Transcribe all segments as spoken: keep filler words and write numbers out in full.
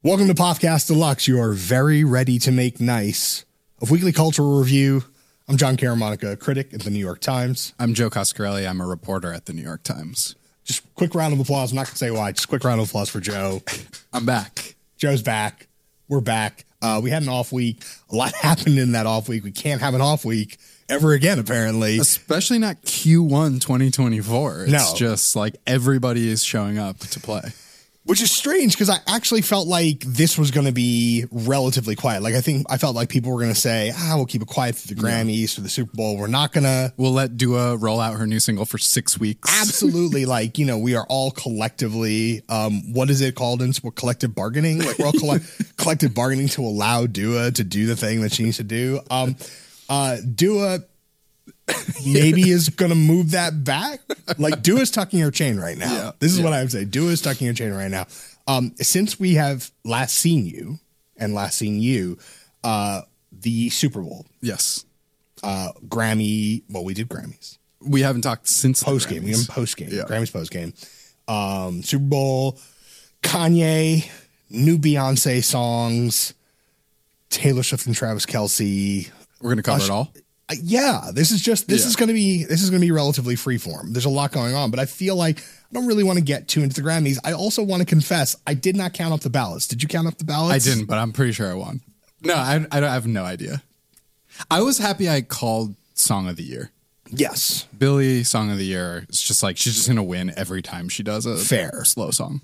Welcome to Podcast Deluxe. You are very ready to make nice. A weekly cultural review. I'm John Caramonica, a critic at the New York Times. I'm Joe Coscarelli. I'm a reporter at the New York Times. Just quick round of applause. I'm not going to say why. Just quick round of applause for Joe. I'm back. Joe's back. We're back. Uh, we had an off week. A lot happened in that off week. We can't have an off week ever again, apparently. Especially not Q one twenty twenty-four. It's No. just like everybody is showing up to play. Which is strange because I actually felt like this was going to be relatively quiet. Like I think I felt like people were going to say, ah, we'll keep it quiet for the Grammys, for the Super Bowl. We're not going to. We'll let Dua roll out her new single for six weeks. Absolutely. Like, you know, we are all collectively, um, what is it called in sport? Collective bargaining? Like we're all coll- collective bargaining to allow Dua to do the thing that she needs to do. Um, uh, Dua maybe is going to move that back. Like Dua's tucking her chain right now. Yeah, this is yeah. what I would say. Dua is tucking her chain right now. Um, since we have last seen you and last seen you, uh, the Super Bowl, Yes. uh, Grammy, well, we did Grammys. We haven't talked since the Post game. We Grammys. have post game. Yeah. Grammys post game. Um, Super Bowl, Kanye, new Beyonce songs, Taylor Swift and Travis Kelce. We're going to cover Ush- it all. Uh, yeah, this is just this Yeah. is going to be this is going to be relatively freeform. There's a lot going on, but I feel like I don't really want to get too into the Grammys. I also want to confess I did not count up the ballots. Did you count up the I ballots? didn't, but I'm pretty sure I won. No, I, I, don't- I have no idea. I was happy I called Song of the Year. Yes, Billie, Song of the Year. It's just like she's just going to win every time she does a Fair. slow song.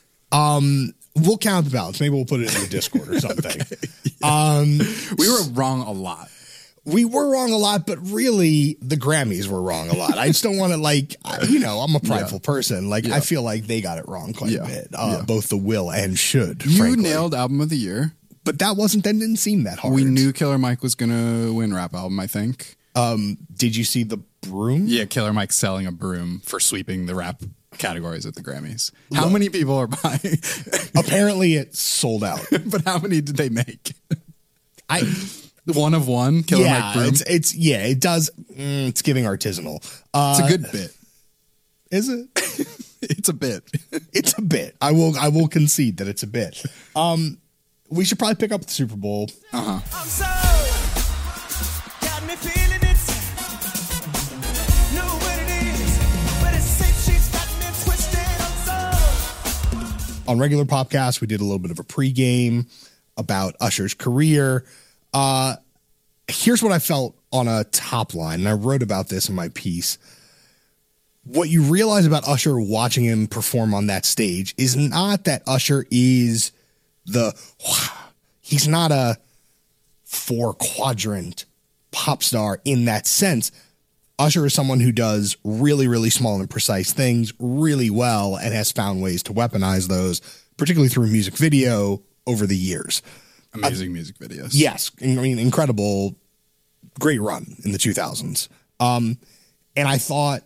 we'll count the ballots. Maybe we'll put it in the Discord or something. Um, We were wrong a lot. we were wrong a lot, but really the Grammys were wrong a lot. I just don't want to like, I- you know, I'm a prideful person. Like I feel like they got it wrong quite Yeah. a bit, uh, Yeah. both the will and should. You frankly. nailed Album of the Year. but that wasn't, that didn't seem that hard. We knew Killer Mike was going to win Rap Album, I think. Did you see the broom? Yeah, Killer Mike selling a broom for sweeping the rap categories at the Grammys. How many people are buying? Apparently it sold out. But how many did they make? I, One of one, Killer yeah, Mike broom. it's, It's, it's, yeah, it does. Mm, it's giving artisanal. Uh, a good bit. is it? It's a bit. It's a bit. I will, I will concede that it's a bit. Um, we should probably pick up the Super Bowl. I'm so got me feeling it. Know what it is, but it's safe. She's got me twisted. I'm so. On regular Popcast, we did a little bit of a pregame about Usher's career. Uh, here's what I felt on a top line, and I wrote about this in my piece. What you realize about Usher watching him perform on that stage is not that Usher is the, he's not a four quadrant pop star in that sense. Usher is someone who does really, really small and precise things really well and has found ways to weaponize those, particularly through music video over the years. Amazing music videos. Yes, I mean, incredible, great run in the two thousands. Um, and I thought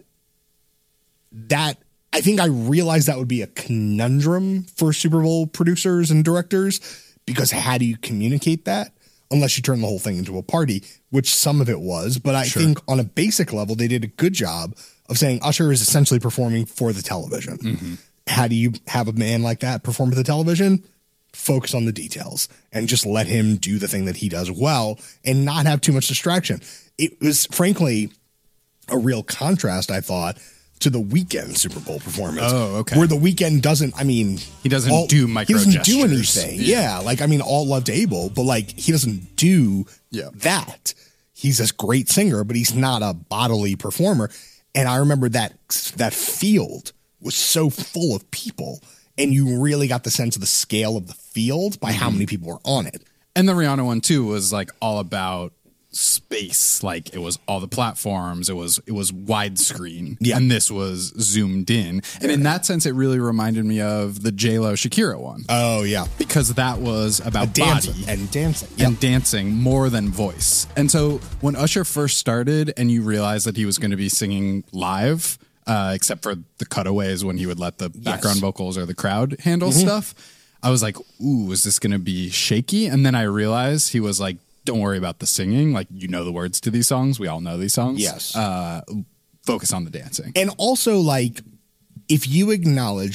that, I think I realized that would be a conundrum for Super Bowl producers and directors, because how do you communicate that unless you turn the whole thing into a party, which some of it was. But I Sure. think on a basic level, they did a good job of saying Usher is essentially performing for the television. How do you have a man like that perform for the television? Focus on the details and just let him do the thing that he does well and not have too much distraction. It was frankly a real contrast, I thought, to the Weeknd Super Bowl performance. Oh, okay. Where the Weeknd doesn't, I mean, He doesn't do micro He doesn't do gestures. anything. Yeah. Yeah. Like, I mean, all loved Abel, but like, he doesn't do Yeah. that. He's this great singer, but he's not a bodily performer. And I remember that that field was so full of people, and you really got the sense of the scale of the field by Mm-hmm. how many people were on it. And the Rihanna one too was like all about space. Like it was all the platforms. It was it was widescreen. Yeah. And this was zoomed in. And in that sense, it really reminded me of the J Lo Shakira one. Oh yeah, because that was about dancing body and dancing and dancing more than voice. And so when Usher first started and you realized that he was going to be singing live, uh, except for the cutaways when he would let the background vocals or the crowd handle Mm-hmm. stuff, I was like, ooh, is this going to be shaky? And then I realized he was like, don't worry about the singing. Like, you know the words to these songs. We all know these songs. Yes. Uh, focus on the dancing. And also, like, if you acknowledge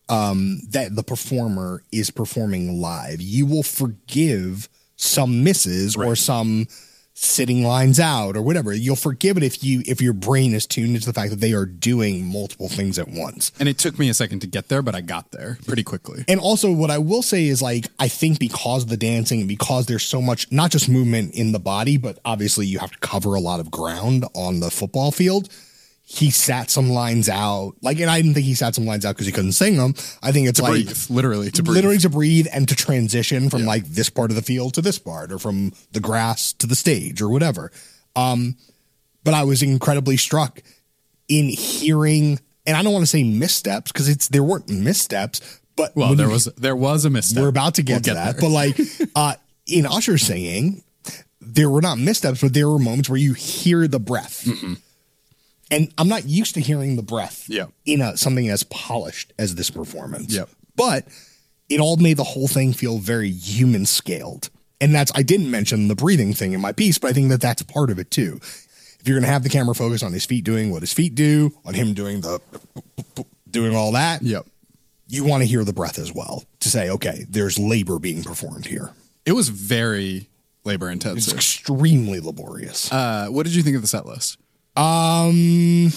um, that the performer is performing live. You will forgive some misses or some sitting lines out or whatever. You'll forgive it if you if your brain is tuned into the fact that they are doing multiple things at once. And it took me a second to get there, but I got there pretty quickly. And also what I will say is, like, I think because of the dancing and because there's so much, not just movement in the body, but obviously you have to cover a lot of ground on the football field. He sat some lines out, like, and I didn't think he sat some lines out because he couldn't sing them. I think it's To like breathe, literally to breathe. literally to breathe and to transition from Yeah. like this part of the field to this part, or from the grass to the stage or whatever. Um, but I was incredibly struck in hearing, and I don't want to say missteps because it's there weren't missteps, but Well, when there you- was there was a misstep. we're about to get We'll to get that, there. but like uh, in Usher singing, there were not missteps, but there were moments where you hear the breath. Mm-hmm. And I'm not used to hearing the breath Yeah. in a, something as polished as this performance. Yep. But it all made the whole thing feel very human scaled. And that's, I didn't mention the breathing thing in my piece, but I think that that's part of it too. If you're going to have the camera focus on his feet doing what his feet do, on him doing the, doing all that, Yep. you want to hear the breath as well to say, okay, there's labor being performed here. It was very labor It's intensive. extremely laborious. Uh, what did you think of the set list? Um,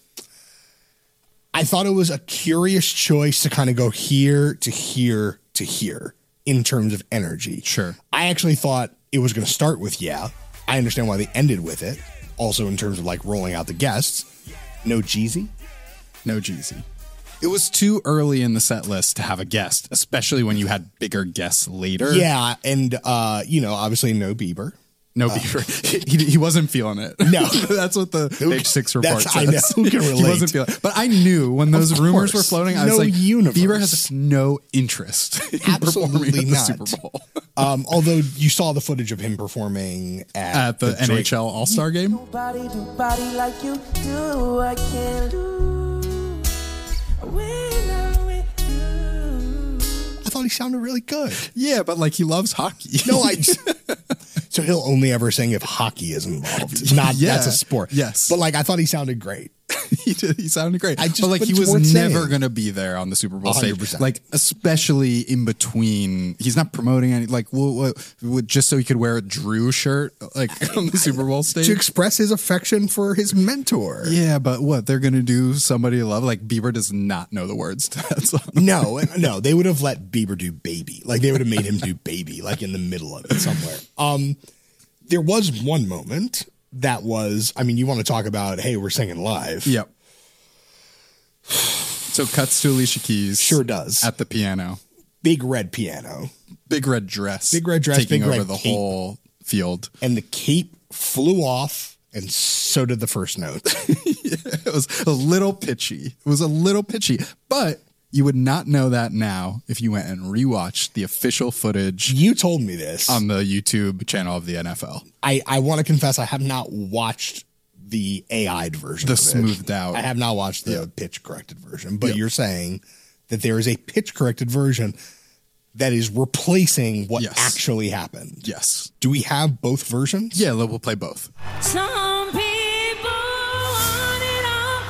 I thought it was a curious choice to kind of go here to here to here in terms of energy. Sure. I actually thought it was going to start with yeah. I understand why they ended with it. Also in terms of like rolling out the guests. No Jeezy. No Jeezy. It was too early in the set list to have a guest, especially when you had bigger guests later. Yeah, and uh, you know, obviously no Bieber. No Bieber. he, he wasn't feeling it. No. That's what the Who- page six report that's- says. I know. Who can He relate? wasn't feeling it. But I knew when those Of rumors course. were floating, I No was like, universe. Bieber has no interest in Absolutely performing at the not. Super Bowl. Um, although you saw the footage of him performing at, At the, Drake- N H L All-Star game. Nobody do body like you do. I can't do when I'm with you. I thought he sounded really good. Yeah, but like he loves hockey. No, I. So he'll only ever sing if hockey is involved. Not Yeah. that's a sport. Yes. but like I thought he sounded great. he did. He sounded great. I just- but like but he it's was worth never saying. going to be there on the Super Bowl one hundred percent. stage. Like especially in between, he's not promoting any. Like what, what, what, just so he could wear a Drew shirt like on the Super Bowl stage. To express his affection for his mentor. Yeah, but what they're going to do? Somebody to love? Like Bieber does not know the words to that song. No, no, they would have let Bieber do Baby. Like they would have made him do Baby, like in the middle of it somewhere. Um, there was one moment that was, I mean, you want to talk about, hey, we're singing live. Yep. So it cuts to Alicia Keys. Sure does. At the piano. Big red piano. Big red dress. Big red dress, Taking big over red the cape. whole field. And the cape flew off, and so did the first note. It was a little pitchy. It was a little pitchy, but you would not know that now if you went and rewatched the official footage You told me this. on the YouTube channel of the N F L. I, I want to confess I have not watched the A I'd version. The of it. smoothed out. I have not watched the pitch corrected version, but you're saying that there is a pitch corrected version that is replacing what Yes. actually happened. Yes. Do we have both versions? Yeah, we'll play both. Some people want it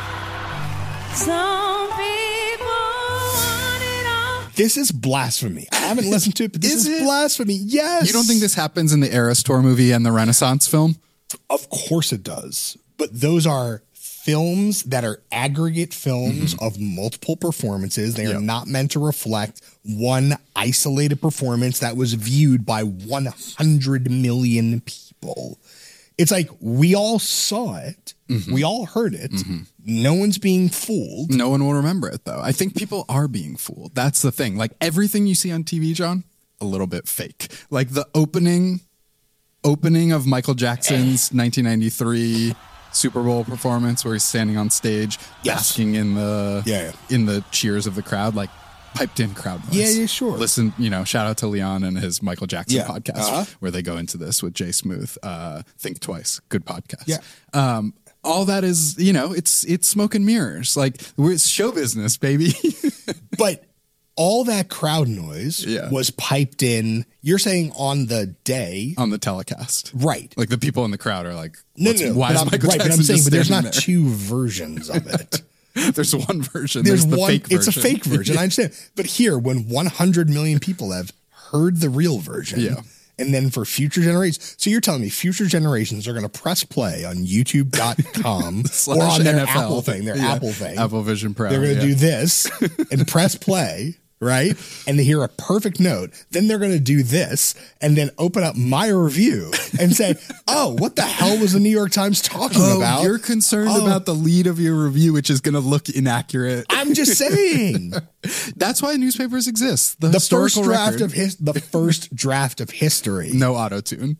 all. Some people want it all. This is blasphemy. I haven't listened to it, but this Is is, it? blasphemy. Yes. You don't think this happens in the Eras Tour movie and the Renaissance film? Of course it does. But those are films that are aggregate films of multiple performances. They are Yep. not meant to reflect one isolated performance that was viewed by one hundred million people. It's like we all saw it. We all heard it. No one's being fooled. No one will remember it, though. I think people are being fooled. That's the thing. Like everything you see on T V, John, a little bit fake. Like the opening opening of Michael Jackson's nineteen ninety-three Super Bowl performance where he's standing on stage Yes. basking in the Yeah, yeah. in the cheers of the crowd, like piped in crowd noise. Yeah, yeah, sure. Listen, you know, shout out to Leon and his Michael Jackson Yeah. podcast Uh-huh. where they go into this with Jay Smooth. Uh, Think Twice, good podcast. Yeah. Um, all that is, you know, it's it's smoke and mirrors. Like we're it's show business, baby. But all that crowd noise Yeah. was piped in. You're saying on the day. on the telecast. Right. Like the people in the crowd are like, No, what's- no, no. why but is I'm, Michael right, but Jackson I'm saying, just but there's standing not there? two versions of it. There's one version. There's, There's the one. fake It's a version. fake version. I understand. But here, when one hundred million people have heard the real version, Yeah. and then for future generations, so you're telling me future generations are going to press play on YouTube dot com or Slash on their N F L. Apple thing, their Yeah. Apple thing. Apple Vision Pro. They're going to yeah. do this and press play, right? And they hear a perfect note. Then they're going to do this and then open up my review and say, oh, what the hell was the New York Times talking Oh, about? you're concerned Oh. about the lead of your review, which is going to look inaccurate. I'm just saying. That's why newspapers exist. The, The first historical draft record. of his, the first draft of history. No auto tune.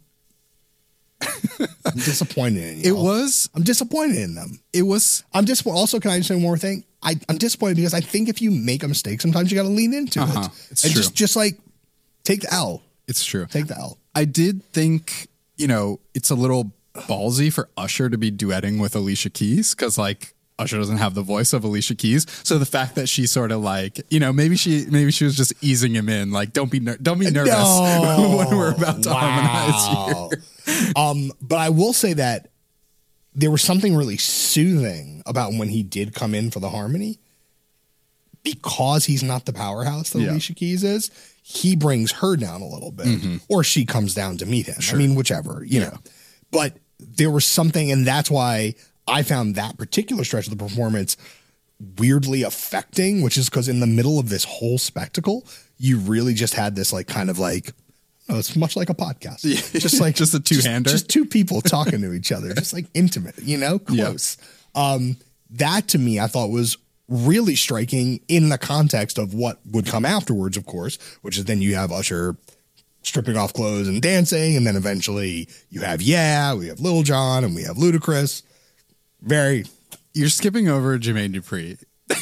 I'm disappointed in It you. was. I'm disappointed in them. It was. I'm just also. Can I just say one more thing? I, I'm disappointed because I think if you make a mistake, sometimes you got to lean into Uh-huh. it It's and true. just just like take the L. It's true. Take the L. I did think, you know, it's a little ballsy for Usher to be duetting with Alicia Keys because, like, Usher doesn't have the voice of Alicia Keys. So the fact that she sort of like, you know, maybe she maybe she was just easing him in, like, don't be ner- don't be nervous No. when we're about to harmonize here. Um, but I will say that there was something really soothing about when he did come in for the harmony because he's not the powerhouse that Yeah. Alicia Keys is. He brings her down a little bit, or she comes down to meet him. I mean, whichever, you know. But there was something, and that's why I found that particular stretch of the performance weirdly affecting, which is because in the middle of this whole spectacle, you really just had this like kind of like, oh, it's much like a podcast. Just like Just a two-hander. Just, just two people talking to each other, just like intimate, you know, close. Um, that to me, I thought was really striking in the context of what would come afterwards, of course, which is then you have Usher stripping off clothes and dancing, and then eventually you have Yeah, we have Lil Jon, and we have Ludacris. Very You're skipping over Jermaine Dupri.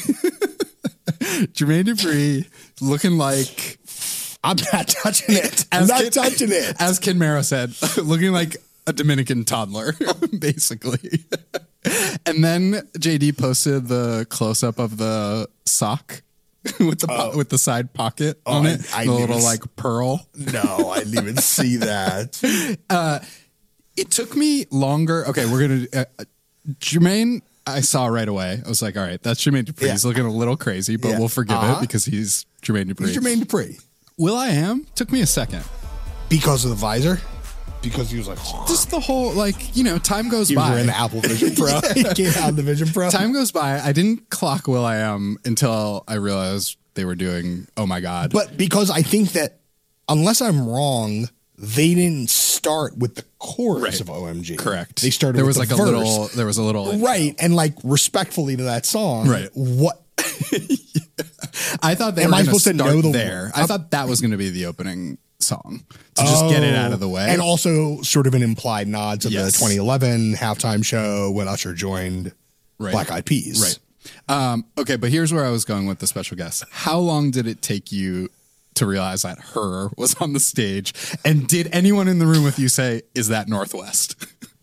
Jermaine Dupri looking like, I'm not touching it. I'm not Kid- touching it. as Kid Mero said, looking like a Dominican toddler, basically. And then J D posted the close up of the sock with the po- with the side pocket on I- it, I the didn't little s- like pearl. No, I didn't even see that. It took me longer. Okay, we're gonna uh, uh, Jermaine. I saw right away. I was like, all right, that's Jermaine Dupri. Yeah. He's looking a little crazy, but Yeah. we'll forgive Uh-huh. it because he's Jermaine Dupri. He's Jermaine Dupri. Will I Am took me a second. Because of the visor? Because he was like, Just the whole like, you know, time goes he was by. wearing the Apple Vision Pro. He came out of the Vision Pro. Time goes by. I didn't clock Will I Am until I realized they were doing Oh My God. But because I think that, unless I'm wrong, they didn't start with the chorus Right. of O M G. Correct. They started There with was the like a verse. little there was a little Right. And like respectfully to that song, Right. what I thought they Am were I going to supposed to start know the- there. I thought that was going to be the opening song to just get it out of the way. And also sort of an implied nod to Yes. the twenty eleven halftime show when Usher joined Right. Black Eyed Peas. Right. Um, okay, but here's where I was going with the special guest. How long did it take you to realize that Her was on the stage? And did anyone in the room with you say, is that Northwest?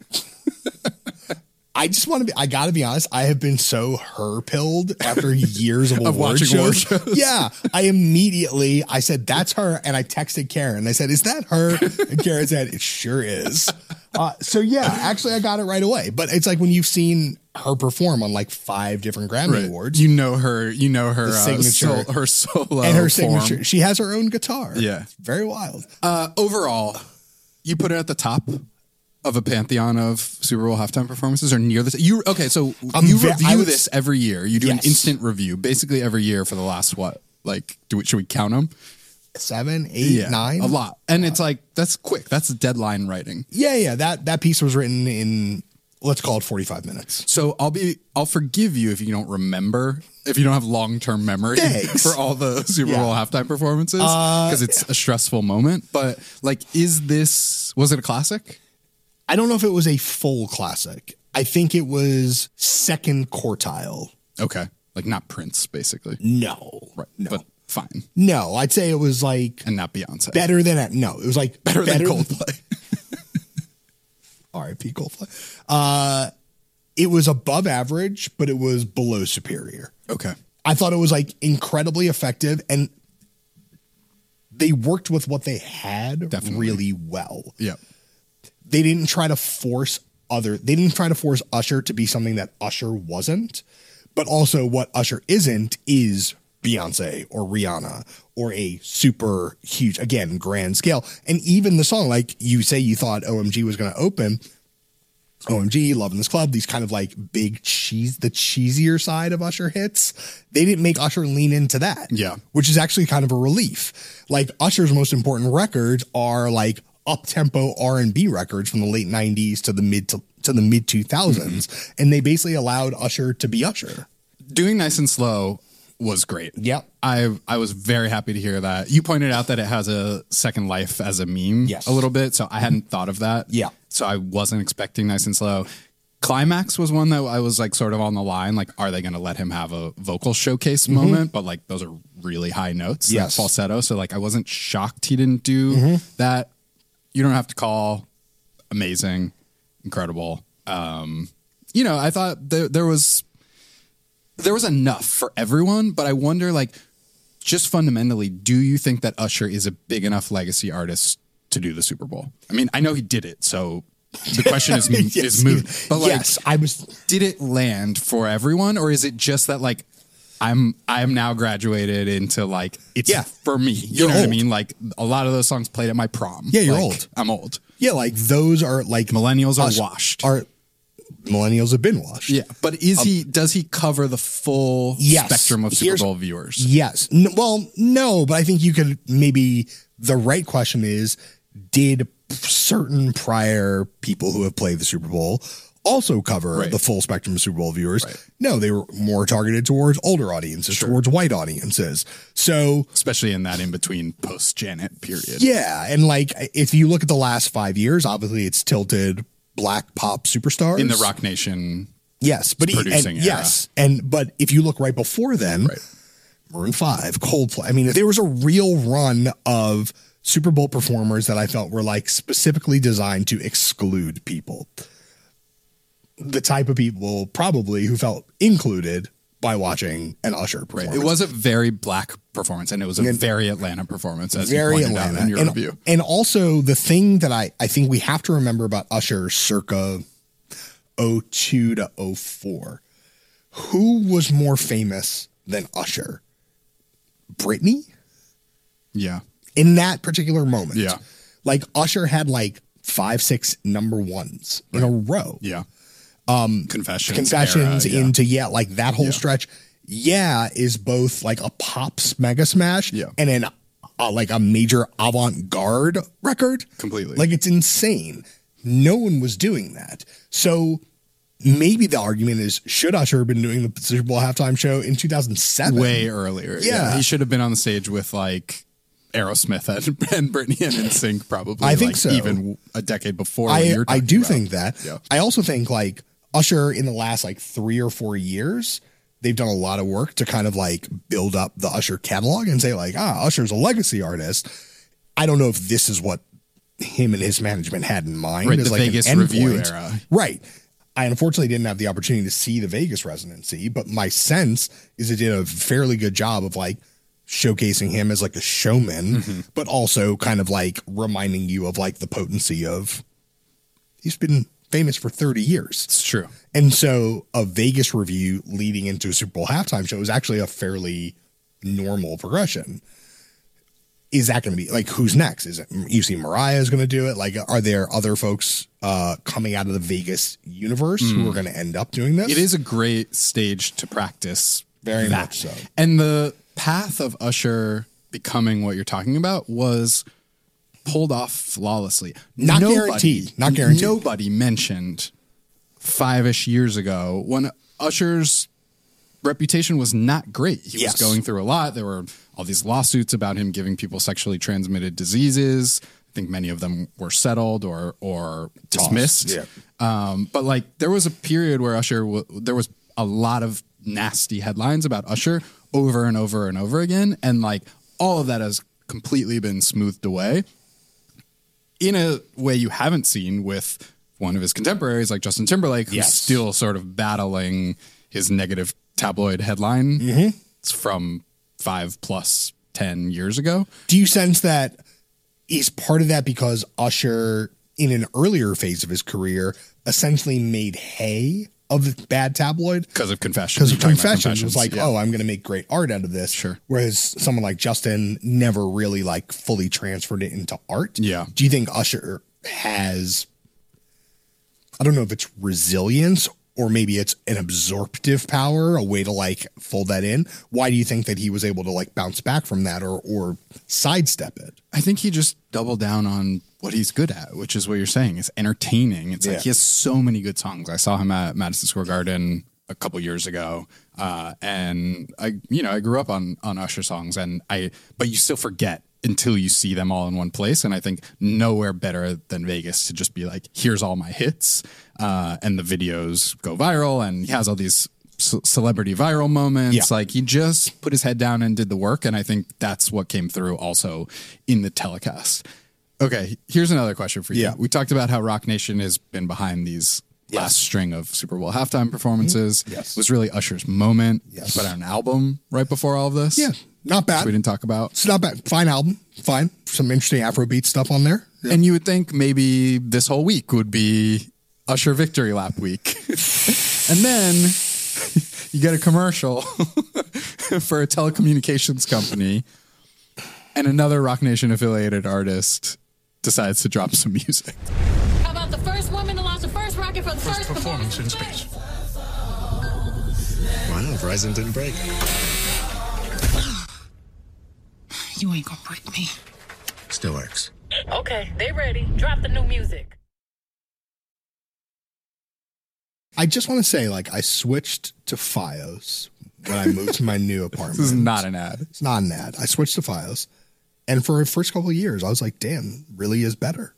I just want to be, I got to be honest. I have been so her pilled after years of, Of award watching award shows. shows. Yeah. I immediately, I said, that's her. And I texted Karen. I said, is that her? And Karen said, it sure is. Uh, so yeah, actually I got it right away. But it's like when you've seen her perform on like five different Grammy Awards You know her, you know her, The uh, signature. sol- her solo and her form. signature, she has her own guitar. Yeah. It's very wild. Uh, overall, you put it at the top of a pantheon of Super Bowl halftime performances, or near this. You okay? So I'm you ve- I review would- this every year. You do an Yes. instant review, basically every year for the last what? Like, do we, should we count them? Seven, eight, nine. a lot. And it's like that's quick. That's deadline writing. Yeah. Yeah. That, that piece was written in, let's call it forty-five minutes. So I'll be, I'll forgive you if you don't remember, if you don't have long term memory Thanks. for all the Super Yeah. Bowl halftime performances, because it's a stressful moment. But like, is this was it a classic? I don't know if it was a full classic. I think it was second quartile. Okay, like not Prince, basically. No. Right. No. But fine. No, I'd say it was like And not Beyonce. better than it. No, it was like Better than Coldplay. R I P Coldplay. Uh, it was above average, but it was below superior. Okay. I thought it was like incredibly effective, and they worked with what they had Definitely. really well. Yeah. They didn't try to force other. They didn't try to force Usher to be something that Usher wasn't, But also what Usher isn't is Beyonce or Rihanna or a super huge, again, grand scale. And even the song, like you say you thought O M G was going to open, O M G, Love in This Club, these kind of like big cheese, the cheesier side of Usher hits, they didn't make Usher lean into that. Yeah. Which is actually kind of a relief. Like Usher's most important records are like up-tempo R and B records from the late nineties to the mid to, to the mid two thousands. Mm-hmm. And they basically allowed Usher to be Usher. Doing Nice and Slow was great. Yep. I I was very happy to hear that. You pointed out that it has a second life as a meme Yes. a little bit, so I hadn't thought of that. Yeah. So I wasn't expecting Nice and Slow. Climax was one that I was like sort of on the line, like, are they going to let him have a vocal showcase mm-hmm. moment? But like those are really high notes, yes. like falsetto. So like I wasn't shocked he didn't do mm-hmm. that. You Don't Have to Call, amazing, incredible. Um, you know, I thought there, there was there was enough for everyone, but I wonder, like, just fundamentally, do you think that Usher is a big enough legacy artist to do the Super Bowl? I mean, I know he did it, so the question is yes, is moot. But like, yes, I was. Did it land for everyone, or is it just that like I'm I'm now graduated into like it's Yeah. for me? You You're know what I old. mean? Like a lot of those songs played at my prom. Yeah, you're Like, old. I'm old. Yeah, like those are like Millennials are us- washed. Are millennials have been washed? Yeah, but is he? Does he cover the full Yes. spectrum of Super Here's- Bowl viewers? Yes. N- well, no, but I think you could maybe the right question is, did certain prior people who have played the Super Bowl also cover Right. the full spectrum of Super Bowl viewers? Right. No, they were more targeted towards older audiences, towards white audiences. So Especially in that in between post Janet period. yeah, and like if you look at the last five years, obviously it's tilted black pop superstars In the Rock Nation. Yes, but he, and, producing era. yes, and but if you look right before then, Right. Maroon five, Coldplay. I mean, there was a real run of Super Bowl performers that I felt were like specifically designed to exclude people. The type of people probably who felt included by watching an Usher performance. Right. It was a very black performance, and it was a And- very Atlanta performance, as very you pointed Atlanta. out in your and, review. and also the thing that I, I think we have to remember about Usher circa oh two to oh four, who was more famous than Usher? Britney? Yeah. In that particular moment. Yeah. Like Usher had like five, six number ones in a row. Yeah. Um, Confessions. Confessions era, yeah. into, yeah, like that whole Yeah. stretch. Yeah, is both like a pop's mega smash Yeah. and an uh, like a major avant-garde record. Completely. Like it's insane. No one was doing that. So maybe the argument is, should Usher have been doing the Super Bowl halftime show in two thousand seven? Way earlier. Yeah. He should have been on the stage with like Aerosmith and, and Britney and N Sync probably. I think like, so. Even a decade before. what I, you're I talking do about. think that. Yeah. I also think like Usher in the last like three or four years, they've done a lot of work to kind of like build up the Usher catalog and say like, ah, Usher's a legacy artist. I don't know if this is what him and his management had in mind. Right, as the like an Vegas end review point. era. Right. I unfortunately didn't have the opportunity to see the Vegas residency, but my sense is it did a fairly good job of like showcasing him as like a showman, Mm-hmm. but also kind of like reminding you of like the potency of he's been famous for thirty years. It's true. And so a Vegas review leading into a Super Bowl halftime show is actually a fairly normal progression. Is that going to be like, who's next? Is it, you see Mariah is going to do it? Like, are there other folks uh, coming out of the Vegas universe who are going to end up doing this? It is a great stage to practice. Very that. much so. And the path of Usher becoming what you're talking about was pulled off flawlessly. Not guaranteed. Not guaranteed. Nobody mentioned five-ish years ago when Usher's reputation was not great. He Yes. was going through a lot. There were all these lawsuits about him giving people sexually transmitted diseases. I think many of them were settled or or dismissed. Yeah. Um, but like there was a period where Usher, w- there was a lot of nasty headlines about Usher over and over and over again. And like all of that has completely been smoothed away in a way you haven't seen with one of his contemporaries like Justin Timberlake, who's Yes. still sort of battling his negative tabloid headline Mm-hmm. It's from five plus ten years ago. Do you sense that is part of that because Usher, in an earlier phase of his career, essentially made hay of bad tabloid. Because of Confessions. Because of You're talking about Confessions. It was like, yeah. oh, I'm going to make great art out of this. Sure. Whereas someone like Justin never really like fully transferred it into art. Yeah. Do you think Usher has, I don't know if it's resilience or maybe it's an absorptive power, a way to like fold that in? Why do you think that he was able to like bounce back from that or or sidestep it? I think he just doubled down on what he's good at, which is what you're saying. It's entertaining. It's Yeah. like he has so many good songs. I saw him at Madison Square Garden a couple years ago, uh, and I, you know, I grew up on on Usher songs, and I, but you still forget until you see them all in one place. And I think nowhere better than Vegas to just be like, here's all my hits, uh, and the videos go viral, and he has all these c- celebrity viral moments. Yeah. Like he just put his head down and did the work, and I think that's what came through also in the telecast. Okay, here's another question for you. Yeah. We talked about how Rock Nation has been behind these last string of Super Bowl halftime performances. Mm-hmm. Yes. It was really Usher's moment. Yes. He put out an album right before all of this. Yeah, not bad. Which we didn't talk about. It's not bad. Fine album. Fine. Some interesting Afrobeat stuff on there. Yeah. And you would think maybe this whole week would be Usher Victory Lap week. And then you get a commercial for a telecommunications company, and another Rock Nation affiliated artist decides to drop some music. How about the first woman to launch the first rocket for the first, First performance in space. Wow, Verizon didn't break. You ain't gonna break me. Still works. Okay, they ready. Drop the new music. I just want to say, like, I switched to Fios when I moved to my new apartment. This is not an ad. It's not an ad. I switched to Fios. And for the first couple of years, I was like, damn, really is better.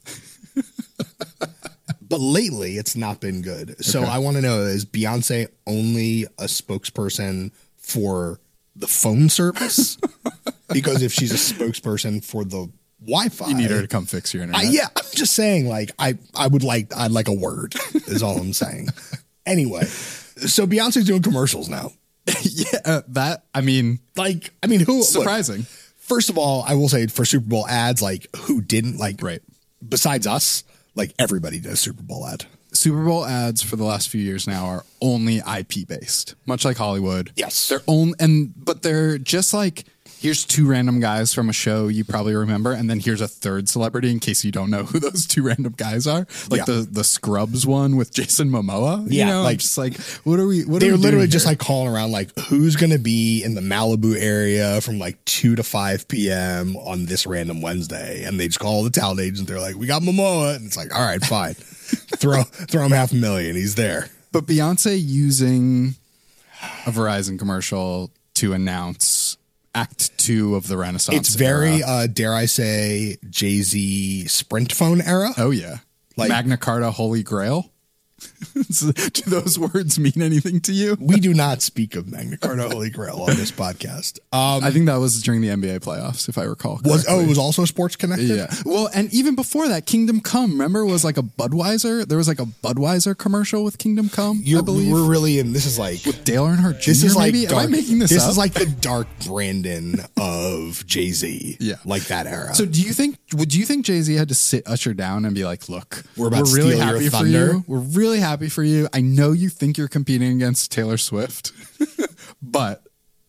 But lately, it's not been good. So Okay. I want to know, is Beyonce only a spokesperson for the phone service? Because if she's a spokesperson for the Wi-Fi, You need her to come fix your internet. I, yeah, I'm just saying, like, I, I would like, I'd like a word, is all I'm saying. Anyway, so Beyonce's doing commercials now. yeah, uh, that, I mean, Like, I mean, who? look, surprising. first of all, I will say for Super Bowl ads, like, who didn't, like, Right. besides us, like, everybody does Super Bowl ad. Super Bowl ads for the last few years now are only I P based, much like Hollywood. Yes. They're only, and, but they're just like, here's two random guys from a show you probably remember, and then here's a third celebrity in case you don't know who those two random guys are. Like Yeah. the the Scrubs one with Jason Momoa. You Yeah, know, like- like just like what are we? What They are were we literally doing just here? like calling around, like, who's going to be in the Malibu area from like two to five p.m. on this random Wednesday. And they just call the talent agent. They're like, we got Momoa. And it's like, all right, fine. throw, throw him half a million. He's there. But Beyonce using a Verizon commercial to announce Act Two of the Renaissance. It's very, era. uh, dare I say, Jay-Z Sprint phone era. Oh yeah, Like- Magna Carta, Holy Grail. So, do those words mean anything to you? We do not speak of Magna Carta Holy Grail on this podcast. Um, I think that was during the N B A playoffs, if I recall. was oh, correctly. it was also sports connected. Yeah. Well, and even before that, Kingdom Come, remember, was like a Budweiser. There was like a Budweiser commercial with Kingdom Come, You're, I believe. we're really in. This is like Dale Earnhardt Junior this is like maybe? dark, Am I making this, This up? is like the dark Brandon of Jay Z. Yeah. like that era. So do you think? Would you think Jay Z had to sit Usher down and be like, "Look, We're about to really steal your happy for thunder." you. We're really happy for you. I know you think you're competing against Taylor Swift, but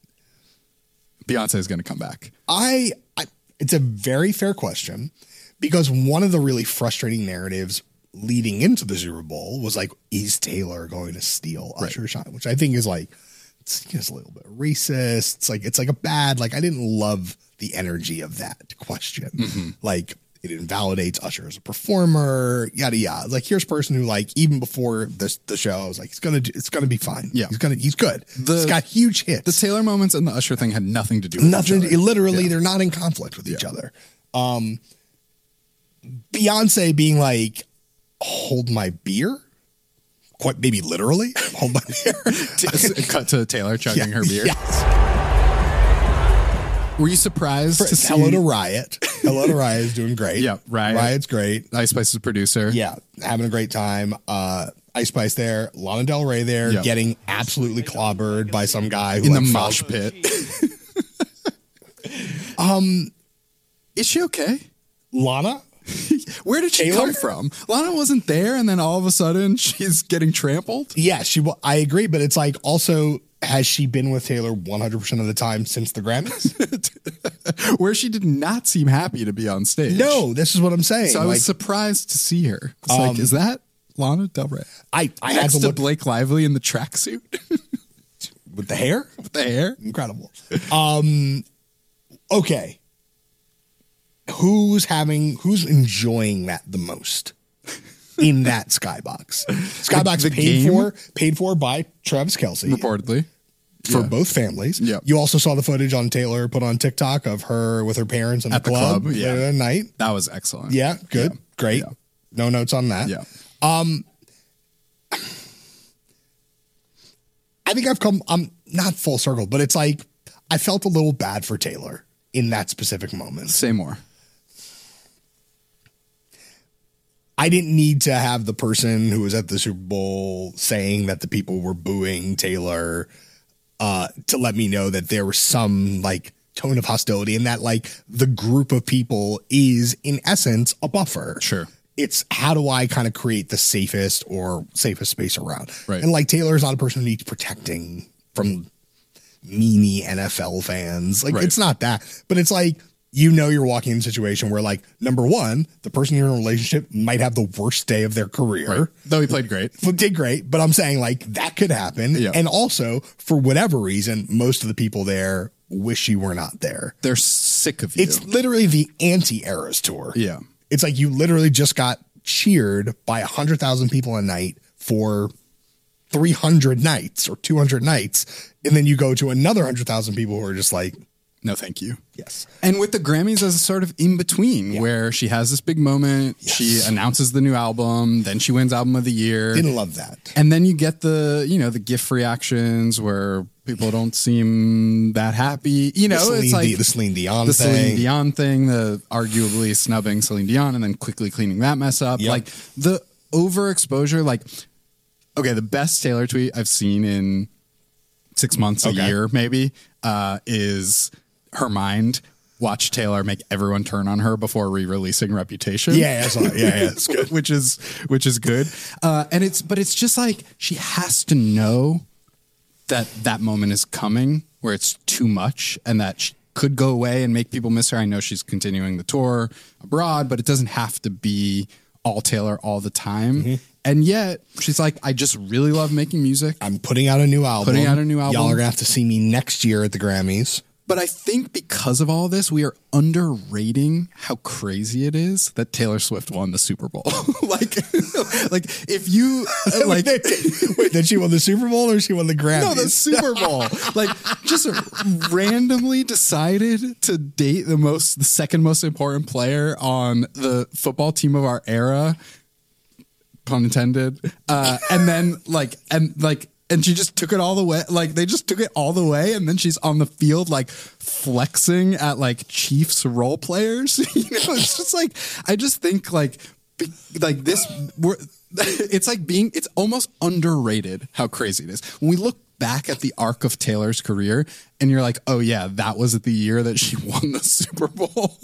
Beyonce is going to come back." I, I, it's a very fair question because one of the really frustrating narratives leading into the Super Bowl was like, is Taylor going to steal Usher's shine? Which I think is like, it's just a little bit racist. It's like, it's like a bad, like, I didn't love the energy of that question. Mm-hmm. Like, it invalidates Usher as a performer, yada yada. Like, here's a person who, like, even before this the show, I was like, he's gonna, do, it's gonna be fine. Yeah. he's gonna, he's good. The- he's got huge hits. The Taylor moments and the Usher thing had nothing to do with Nothing. each other. Literally, Yeah. they're not in conflict with each other. Um, Beyonce being like, "Hold my beer," quite maybe literally, hold my beer. Cut to Taylor chugging her beer. Yes. Were you surprised to see? Hello to Riot. Hello to Riot is doing great. Yeah, Riot. Riot's great. Ice Spice's producer. Yeah, having a great time. Uh, Ice Spice there, Lana Del Rey there, Yep. getting absolutely clobbered by some guy who in the like, mosh felt- pit. um, is she okay? Lana. Where did she Taylor? come from? Lana wasn't there, and then all of a sudden she's getting trampled. Yeah, she. wa- I agree, but it's like also has she been with Taylor one hundred percent of the time since the Grammys? Where she did not seem happy to be on stage. No, this is what I'm saying. So I like, was surprised to see her. It's like, is that Lana Del Rey? I, I had Next to to look Blake Lively in the tracksuit with the hair. with the hair. Incredible. Um, okay. Who's having, who's enjoying that the most in that skybox? Skybox The paid game? for, paid for by Travis Kelce Reportedly. for Yeah. both families. Yep. You also saw the footage on Taylor put on TikTok of her with her parents in At the the club, club, yeah. the other night. That was excellent. Yeah, good, Yeah. great. Yeah. No notes on that. Yeah. I think I've come, I'm not full circle, but it's like I felt a little bad for Taylor in that specific moment. Say more. I didn't need to have the person who was at the Super Bowl saying that the people were booing Taylor uh, to let me know that there was some like tone of hostility and that like the group of people is in essence a buffer. Sure. It's how do I kind of create the safest or safest space around? Right. And like Taylor is not a person who needs protecting from meanie N F L fans. Like Right. it's not that, but it's like, you know, you're walking in a situation where like, number one, the person you're in a relationship might have the worst day of their career. Right. Though he played great. Well, did great, but I'm saying like that could happen. Yeah. And also for whatever reason, most of the people there wish you were not there. They're sick of you. It's literally the anti-Eras tour. Yeah. It's like you literally just got cheered by one hundred thousand people a night for three hundred nights or two hundred nights. And then you go to another one hundred thousand people who are just like, No, thank you. yes. And with the Grammys as a sort of in between where she has this big moment, she announces the new album, then she wins album of the year. Didn't love that. And then you get the, you know, the GIF reactions where people don't seem that happy. You know, the Celine, it's like Di- the Celine Dion the thing. Celine Dion thing, the arguably snubbing Celine Dion and then quickly cleaning that mess up. Yep. Like the overexposure, like, okay, the best Taylor tweet I've seen in six months, Okay. a year, maybe, uh, is her mind. Watch Taylor make everyone turn on her before re-releasing Reputation. Yeah, yeah, I saw it. yeah, yeah. It's good. which is which is good. Uh, and it's but it's just like she has to know that that moment is coming where it's too much and that she could go away and make people miss her. I know she's continuing the tour abroad, but it doesn't have to be all Taylor all the time. Mm-hmm. And yet she's like, I just really love making music. I'm putting out a new album. Putting out a new album. Y'all are going to have to see me next year at the Grammys. But I think because of all this, we are underrating how crazy it is that Taylor Swift won the Super Bowl. like, like if you like, Wait, did she win the Super Bowl or she won the Grammys? no, the Super Bowl, like just randomly decided to date the most, the second most important player on the football team of our era, pun intended, uh, and then like, and like. And she just took it all the way. Like they just took it all the way. And then she's on the field, like flexing at like Chiefs role players. You know, it's just like, I just think like, be, like this, we're, it's like being, it's almost underrated how crazy it is. When we look back at the arc of Taylor's career and you're like, oh yeah, that was the year that she won the Super Bowl.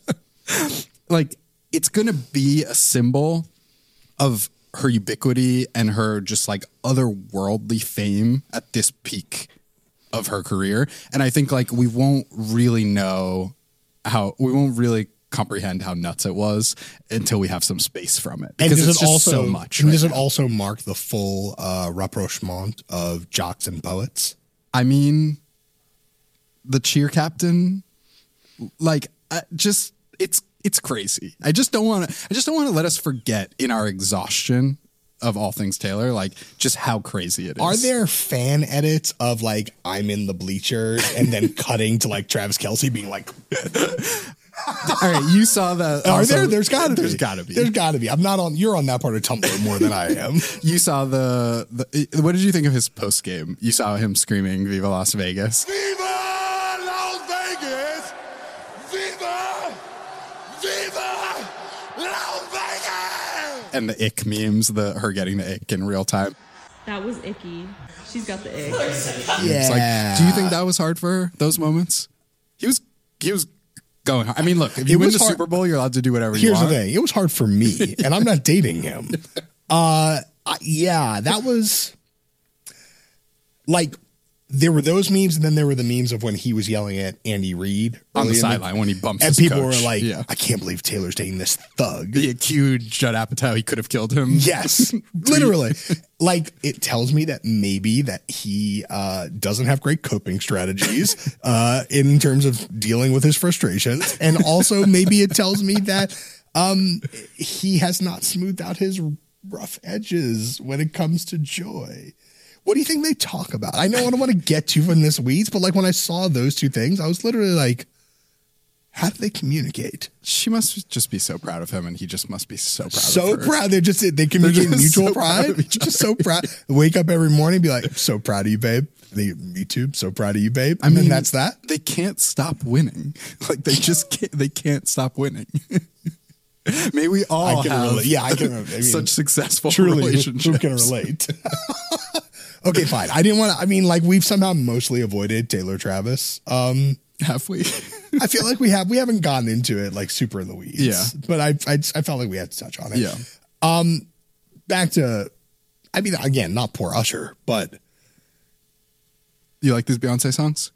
Like it's going to be a symbol of her ubiquity and her just like otherworldly fame at this peak of her career. And I think like we won't really know how, we won't really comprehend how nuts it was until we have some space from it. And Because does it's it just also, so much. and right does it now. also mark the full uh, rapprochement of jocks and poets? I mean, the cheer captain, like uh, just, it's, it's crazy. I just don't want to, I just don't want to let us forget in our exhaustion of all things Taylor, like just how crazy it is. Are there fan edits of like I'm in the bleachers and then cutting to like Travis Kelce being like, All right, you saw that. are also- there? There's got to be. There's got to be. There's got to be. I'm not on. You're on that part of Tumblr more than I am. You saw the, the. What did you think of his post game? You saw him screaming "Viva Las Vegas." Viva Las Vegas! Viva! Viva Las Vegas! And the ick memes, the her getting the ick in real time. That was icky. She's got the ick. It's like, do you think that was hard for her? Those moments? He was. He was Going hard. I mean, look, if It you win was the hard- Super Bowl, you're allowed to do whatever you Here's want. the thing. It was hard for me, and I'm not dating him. Uh, I- yeah, that was like there were those memes, and then there were the memes of when he was yelling at Andy Reid On the early in sideline when he bumps and his people coach. were like, Yeah. "I can't believe Taylor's dating this thug." He accused Judd Apatow he could have killed him. Yes, literally. Like it tells me that maybe that he uh, doesn't have great coping strategies uh, in terms of dealing with his frustrations, and also maybe it tells me that um, he has not smoothed out his rough edges when it comes to joy. What do you think they talk about? I know I don't want to get too in this weeds, but like when I saw those two things, I was literally like, how do they communicate? She must just be so proud of him, and he just must be so proud So of her. proud. They're just they communicate just mutual so proud pride. of each Just so proud. Wake up every morning, be like, I'm so proud of you, babe. They, me too. So proud of you, babe. I And mean, then that's that. They can't stop winning. Like they just can't. They can't stop winning. May we all I can have relate. Yeah, I can. I mean, such successful truly, who- relationships. who can relate? Okay, fine. I didn't want to. I mean, like we've somehow mostly avoided Taylor Travis. Um, Have we? I feel like we have. We haven't gotten into it like super in the weeds. Yeah. but I, I, I felt like we had to touch on it. Yeah. Um, back to. I mean, again, not poor Usher, but You like these Beyonce songs?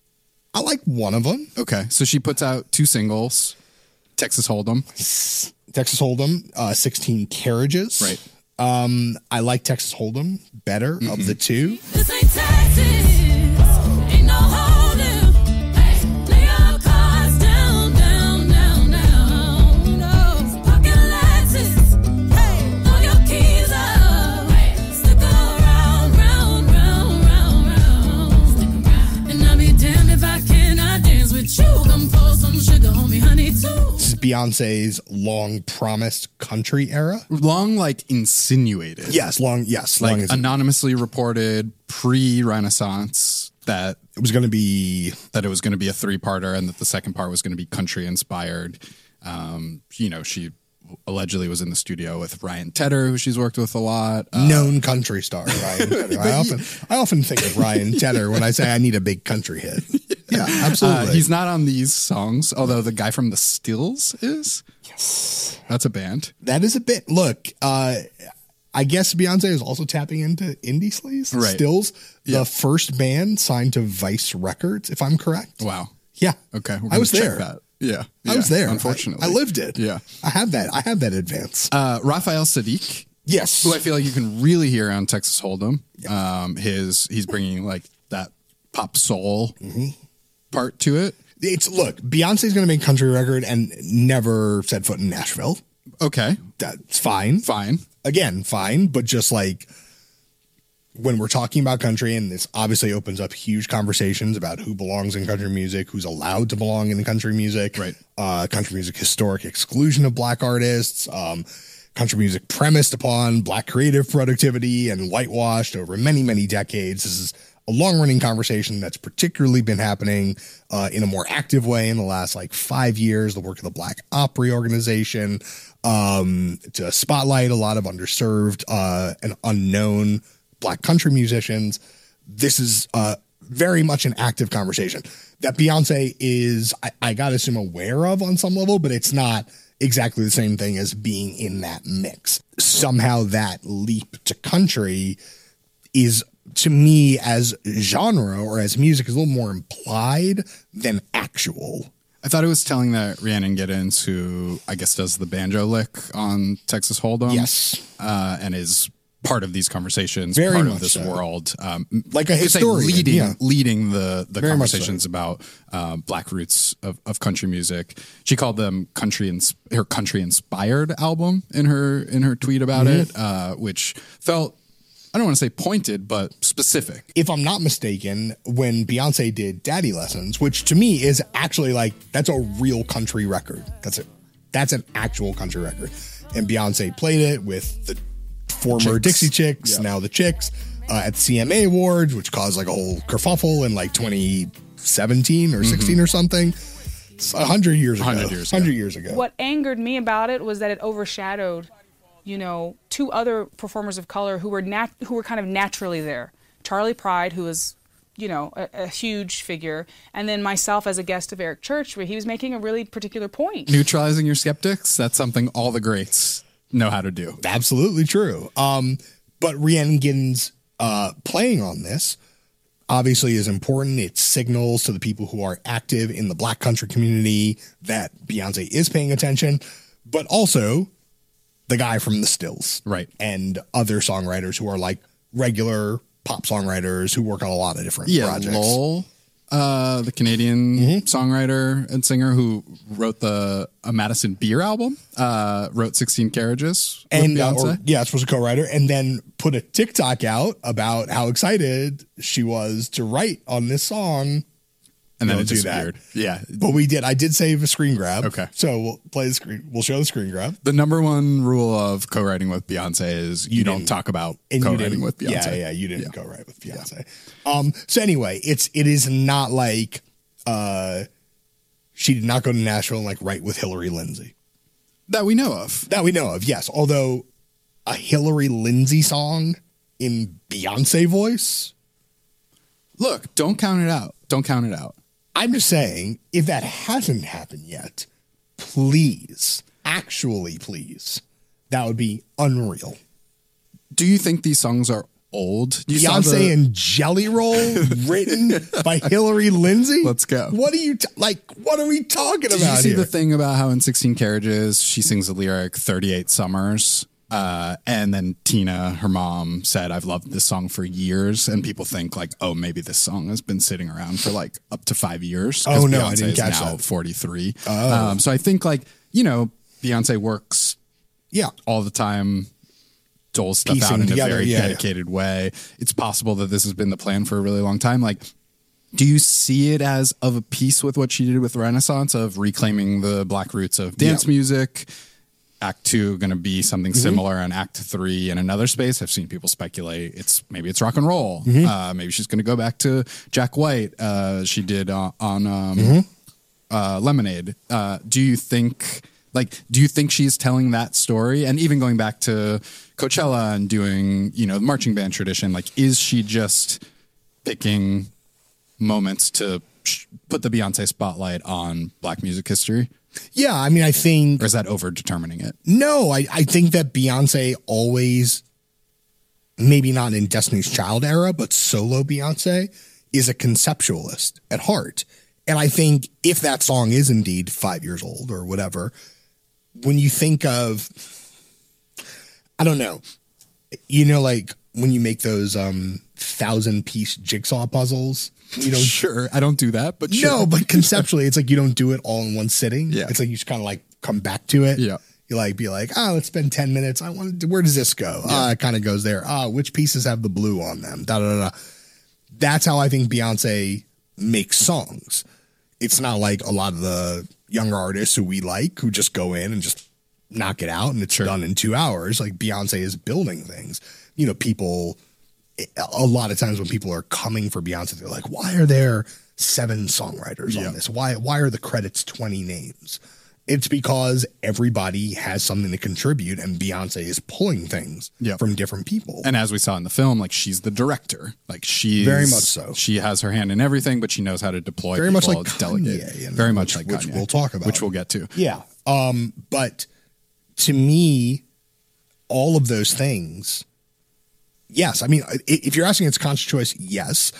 I like one of them. Okay, so she puts out two singles, Texas Hold'em. Texas Hold'em, uh, sixteen carriages. Right. Um, I like Texas Hold'em better Mm-hmm. of the two. This ain't Texas. Ain't no holding. Hey, lay your cards down, down, down, down. No, pocket Lexus. Hey, throw your keys up. Hey, stick around, round, round, round, round. Stick around. And I'll be damned if I cannot dance with you. Come pour some sugar on me, honey, too. This is Beyonce's long promised country era. Long, like insinuated. Yes, long. Yes, like long as anonymously reported pre-Renaissance that it was going to be. that it was going to be a three-parter and that the second part was going to be country inspired. Um, you know, she allegedly was in the studio with Ryan Tedder, who she's worked with a lot. Uh, Known country star Ryan Tedder. I often, I often think of Ryan Tedder when I say I need a big country hit. Yeah, absolutely. Uh, he's not on these songs, although the guy from the Stills is. Yes, that's a band. That is a bit. Look, uh, I guess Beyonce is also tapping into indie sleaze. Right. Stills, Yeah. the first band signed to Vice Records, if I'm correct. Wow. Yeah. Okay, we're I gonna was check there. That. Yeah, I was yeah, there. Unfortunately, I, I lived it. Yeah, I have that. I have that advance. uh, Raphael Sadiq. Yes. Who I feel like you can really hear on Texas Hold'em. Um, his he's bringing like that pop soul part to it. It's look, Beyonce's going to make a country record and never set foot in Nashville. Okay, That's fine. fine. Again, fine. But just like when we're talking about country, and this obviously opens up huge conversations about who belongs in country music, who's allowed to belong in country music, Right. Uh, country music historic exclusion of black artists, um, country music premised upon black creative productivity and whitewashed over many, many decades. This is a long-running conversation that's particularly been happening uh, in a more active way in the last like five years. The work of the Black Opry organization um, to spotlight a lot of underserved uh, and unknown black country musicians. This is uh, very much an active conversation that Beyonce is, I, I got to assume, aware of on some level, but it's not exactly the same thing as being in that mix. Somehow that leap to country is, to me, as genre or as music, is a little more implied than actual. I thought it was telling that Rhiannon Giddens, who I guess does the banjo lick on Texas Hold'em, Yes. uh, and is part of these conversations, Very part much of this so. world, um, Like a I could say historian, leading yeah. leading the the Very much so. conversations about uh, black roots of, of country music. She called them country ins- her country inspired album in her in her tweet about Mm-hmm. it, uh, which felt, I don't want to say pointed, but specific. If I'm not mistaken, when Beyonce did Daddy Lessons, which to me is actually like, that's a real country record. That's it. That's an actual country record. And Beyonce played it with the former Chicks. Dixie Chicks, Yeah. now the Chicks, uh, at the C M A Awards, which caused like a whole kerfuffle in like twenty seventeen or sixteen or something. It's a hundred years ago. one hundred years ago. Hundred years ago. What angered me about it was that it overshadowed, you know, two other performers of color who were nat- who were kind of naturally there. Charlie Pride, who was, you know, a, a huge figure. And then myself as a guest of Eric Church, where he was making a really particular point. Neutralizing your skeptics, that's something all the greats know how to do. Absolutely true. Um, but Rhiannon Giddens uh, playing on this obviously is important. It signals to the people who are active in the Black country community that Beyonce is paying attention, but also the guy from the Stills. Right. And other songwriters who are like regular pop songwriters who work on a lot of different Yeah, projects. Lowell, uh, the Canadian Mm-hmm. songwriter and singer who wrote the a Madison Beer album, uh, wrote sixteen Carriages with And uh, Beyonce. or, yeah, it's was a co-writer, and then put a TikTok out about how excited she was to write on this song. and then Don't it do that. disappeared. Yeah. But we did. I did save a screen grab. Okay. So we'll play the screen. We'll show the screen grab. The number one rule of co-writing with Beyonce is you, You don't didn't- talk about And you co-writing didn't- with Beyonce. Yeah, yeah, you didn't go right with Beyonce. Um. So anyway, it's it is not like uh, she did not go to Nashville and like write with Hillary Lindsay That we know of. that we know of. Yes, although a Hillary Lindsay song in Beyonce voice. Look, don't count it out. Don't count it out. I'm just saying, if that hasn't happened yet, please, actually, please, that would be unreal. Do you think these songs are old? You saw Beyonce the- and Jelly Roll, written by Hillary Lindsay. Let's go. What are you t- like? What are we talking Did about you see here? the thing about how in sixteen Carriages she sings the lyric thirty-eight Summers? Uh, and then Tina, her mom, said, I've loved this song for years. And people think like, oh, maybe this song has been sitting around for like up to five years. 'cause Oh, no, Beyonce I didn't is catch now that. forty-three. Oh. Um, so I think like, you know, Beyonce works Yeah, all the time, doles stuff Piecing out in together, a very yeah, yeah. dedicated way. It's possible that this has been the plan for a really long time. Like, do you see it as of a piece with what she did with Renaissance of reclaiming the Black roots of dance Yeah. music? Act two going to be something Mm-hmm. similar, and Act three in another space. I've seen people speculate it's maybe it's rock and roll. Mm-hmm. Uh, maybe she's going to go back to Jack White. Uh, she did uh, on um, Mm-hmm. uh, Lemonade. Uh, do you think like do you think she's telling that story? And even going back to Coachella and doing you know the marching band tradition, like is she just picking moments to sh- put the Beyonce spotlight on Black music history? yeah. I mean, I think Or is that over determining it? no. I I think that Beyonce always, maybe not in Destiny's Child era, but solo Beyonce is a conceptualist at heart. And I think if that song is indeed five years old or whatever, when you think of, I don't know, you know, like when you make those um, thousand piece jigsaw puzzles, you know, Sure, I don't do that, but sure. no, but conceptually, it's like you don't do it all in one sitting. Yeah. It's like you just kind of like come back to it. Yeah. You like be like, oh, let's spend ten minutes. I want to, where does this go? Ah, it kind of goes there. Ah, which pieces have the blue on them? Da da da. da. That's how I think Beyonce makes songs. It's not like a lot of the younger artists who we like who just go in and just knock it out and it's done in two hours. Like Beyonce is building things. You know, people, a lot of times when people are coming for Beyonce, they're like, why are there seven songwriters Yeah. on this? Why, why are the credits twenty names? It's because everybody has something to contribute and Beyonce is pulling things Yeah. from different people. And as we saw in the film, like she's the director. Like she Very much so. She has her hand in everything, but she knows how to deploy. Very much people, like delegate. Kanye, and Very much which- like which Kanye, we'll talk about. which we'll get to. Yeah. Um, but to me, all of those things, yes. I mean, i- if you're asking it's conscious choice, yes.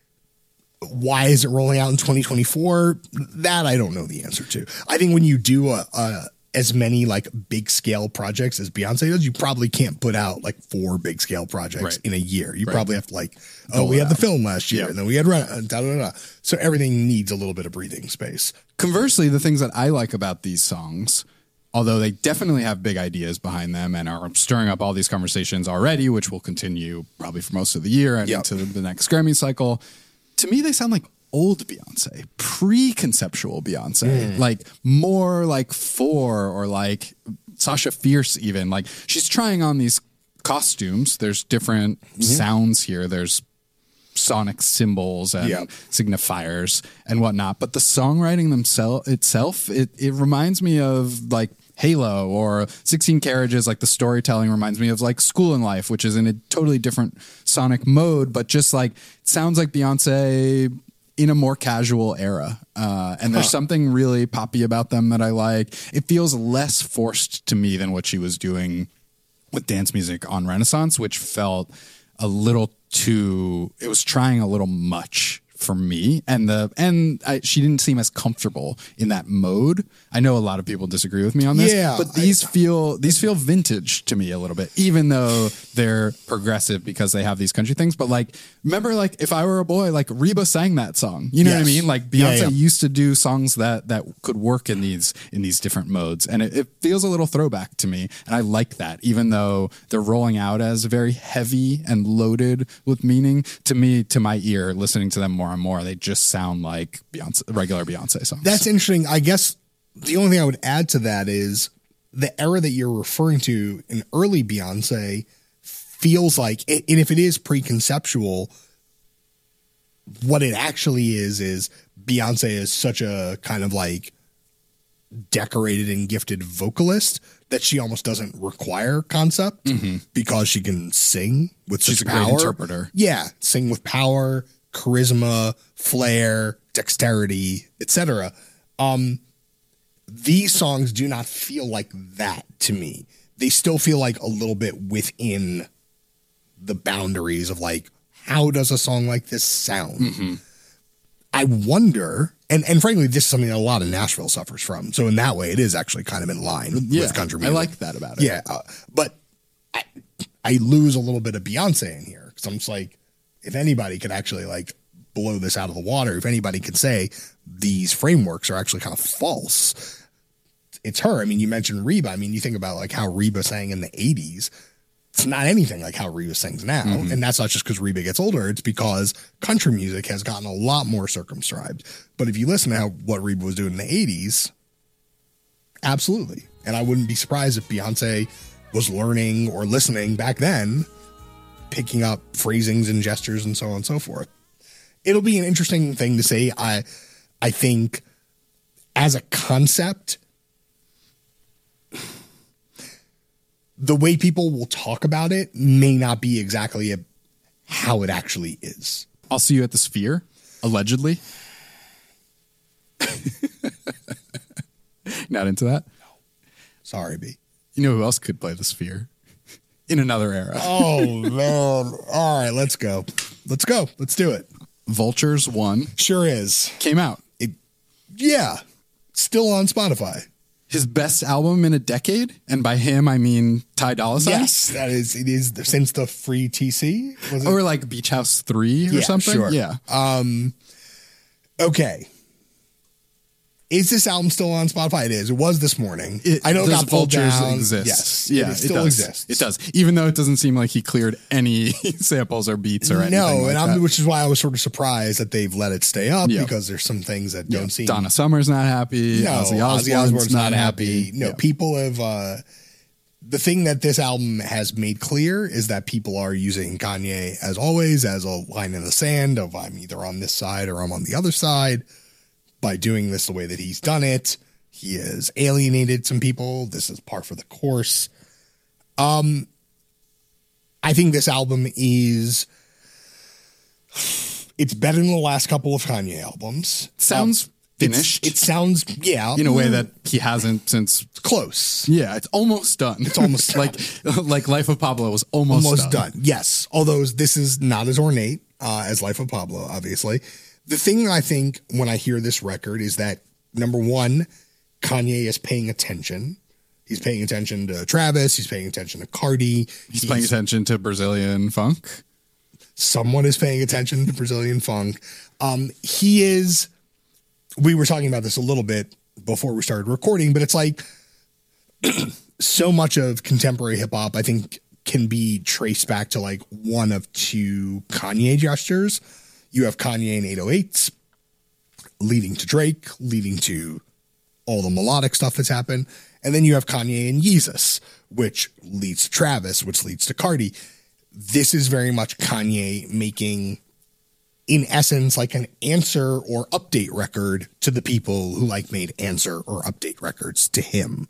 Why is it rolling out in twenty twenty-four? That I don't know the answer to. I think when you do a, a as many like big scale projects as Beyonce does, you probably can't put out like four big scale projects Right. in a year. You Right. probably have to like, oh, Dole we it had the out. film last year, Yeah. and then we had Ren- da da da. So everything needs a little bit of breathing space. Conversely, the things that I like about these songs, although they definitely have big ideas behind them and are stirring up all these conversations already, which will continue probably for most of the year and Yep. into the, the next Grammy cycle, to me, they sound like old Beyonce, pre-conceptual Beyonce, like more like Four or like Sasha Fierce even. Like she's trying on these costumes. There's different sounds here. There's sonic symbols and Yep. signifiers and whatnot. But the songwriting themselves itself, it, it reminds me of like Halo, or sixteen Carriages, like the storytelling reminds me of like School and Life, which is in a totally different sonic mode, but just like it sounds like Beyonce in a more casual era. Uh, and there's Huh. something really poppy about them that I like. It feels less forced to me than what she was doing with dance music on Renaissance, which felt a little too, it was trying a little much for me. And the, and I, she didn't seem as comfortable in that mode. I know a lot of people disagree with me on this, Yeah, but these I- feel, these feel vintage to me a little bit, even though they're progressive because they have these country things. But like, remember, like if I Were a Boy, like Reba sang that song, you know what I Yes. mean? Like Yeah, Beyonce yeah. used to do songs that, that could work in these, in these different modes. And it, it feels a little throwback to me. And I like that, even though they're rolling out as very heavy and loaded with meaning. To me, to my ear, listening to them more and more, they just sound like Beyonce, regular Beyonce songs. That's interesting. I guess the only thing I would add to that is the era that you're referring to in early Beyonce feels like, and if it is preconceptual, what it actually is, is Beyonce is such a kind of like decorated and gifted vocalist that she almost doesn't require concept because she can sing with Mm-hmm. She's such a great power. interpreter. Yeah, sing with power, charisma, flair, dexterity, et cetera. Um, these songs do not feel like that to me. They still feel like a little bit within the boundaries of like, how does a song like this sound? Mm-hmm. I wonder, and, and frankly, this is something that a lot of Nashville suffers from. So in that way, it is actually kind of in line Yeah, with country I music. like that about it. Yeah, uh, but I, I lose a little bit of Beyonce in here because I'm just like, if anybody could actually like blow this out of the water, if anybody could say these frameworks are actually kind of false, it's her. I mean, you mentioned Reba. I mean, you think about like how Reba sang in the eighties. It's not anything like how Reba sings now. Mm-hmm. And that's not just because Reba gets older. It's because country music has gotten a lot more circumscribed. But if you listen to how, what Reba was doing in the eighties, absolutely. And I wouldn't be surprised if Beyonce was learning or listening back then, picking up phrasings and gestures and so on and so forth. It'll be an interesting thing to say. I, I think as a concept, the way people will talk about it may not be exactly a, how it actually is. I'll see you at the Sphere, allegedly. Not into that? Sorry, B. You know who else could play the Sphere in another era? Oh, man. All right, let's go. Let's go. Let's do it. Vultures one Sure is. came out. It, yeah. Still on Spotify. His best album in a decade, and by him I mean Ty Dolla $ign. Yes, that is. It is since the free T C. Was it? Or like Beach House three or Yeah, something. sure. Yeah. Um, okay. Is this album still on Spotify? It is. It was this morning. It, I know it does got pulled Vultures down. exist? Yes. Yeah, it still does. exists. It does. Even though it doesn't seem like he cleared any samples or beats or anything. No, like and I'm, that. which is why I was sort of surprised that they've let it stay up Yeah. because there's some things that Yeah. don't seem. Donna Summer's not happy. No, Ozzy Ozzy Osbourne's, Osbourne's not happy. No, Yeah. people have. Uh, the thing that this album has made clear is that people are using Kanye, as always, as a line in the sand of I'm either on this side or I'm on the other side. By doing this the way that he's done it, he has alienated some people. This is par for the course. Um, I think this album is. It's better than the last couple of Kanye albums. Sounds Um, it's- finished. It sounds, yeah. in a way that he hasn't since. close. Yeah, it's almost done. It's almost like like Life of Pablo was almost, Almost done. done. Yes. Although this is not as ornate uh, as Life of Pablo, obviously. The thing I think when I hear this record is that, number one, Kanye is paying attention. He's paying attention to Travis. He's paying attention to Cardi. He's paying attention to Brazilian funk. Someone is paying attention to Brazilian funk. Um, he is, we were talking about this a little bit before we started recording, but it's like so much of contemporary hip hop, I think, can be traced back to like one of two Kanye gestures. You have Kanye in eight oh eights, leading to Drake, leading to all the melodic stuff that's happened. And then you have Kanye and Yeezus, which leads to Travis, which leads to Cardi. This is very much Kanye making, in essence, like an answer or update record to the people who like made answer or update records to him.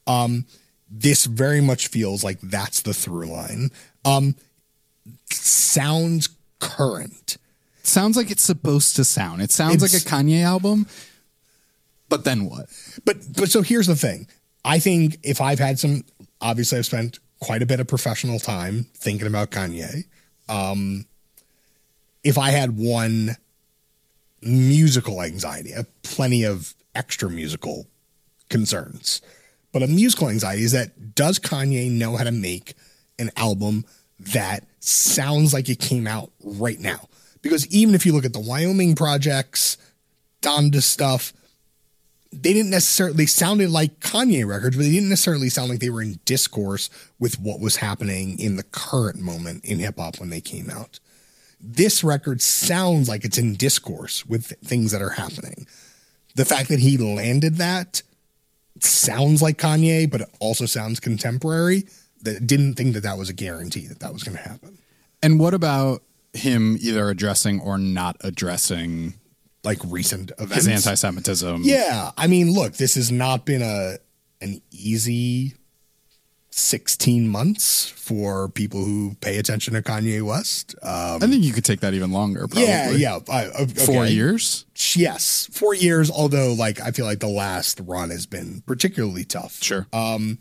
Um, this very much feels like that's the through line. Um, sounds current. Sounds like it's supposed to sound. It sounds It's- like a Kanye album, but then what? But but so here's the thing. I think if I've had some, obviously I've spent quite a bit of professional time thinking about Kanye. Um, if I had one musical anxiety, I have plenty of extra musical concerns, but a musical anxiety is that does Kanye know how to make an album that sounds like it came out right now? Because even if you look at the Wyoming projects, Donda stuff, they didn't necessarily, they sounded like Kanye records, but they didn't necessarily sound like they were in discourse with what was happening in the current moment in hip hop when they came out. This record sounds like it's in discourse with things that are happening. The fact that he landed that sounds like Kanye, but it also sounds contemporary. That didn't think that that was a guarantee that that was going to happen. And what about him either addressing or not addressing like recent events? his anti-Semitism? Yeah. I mean, look, this has not been a an easy sixteen months for people who pay attention to Kanye West. Um, I think you could take that even longer. Probably. yeah, yeah. I, okay. Four years? Yes, four years. Although, like, I feel like the last run has been particularly tough. Sure. Um,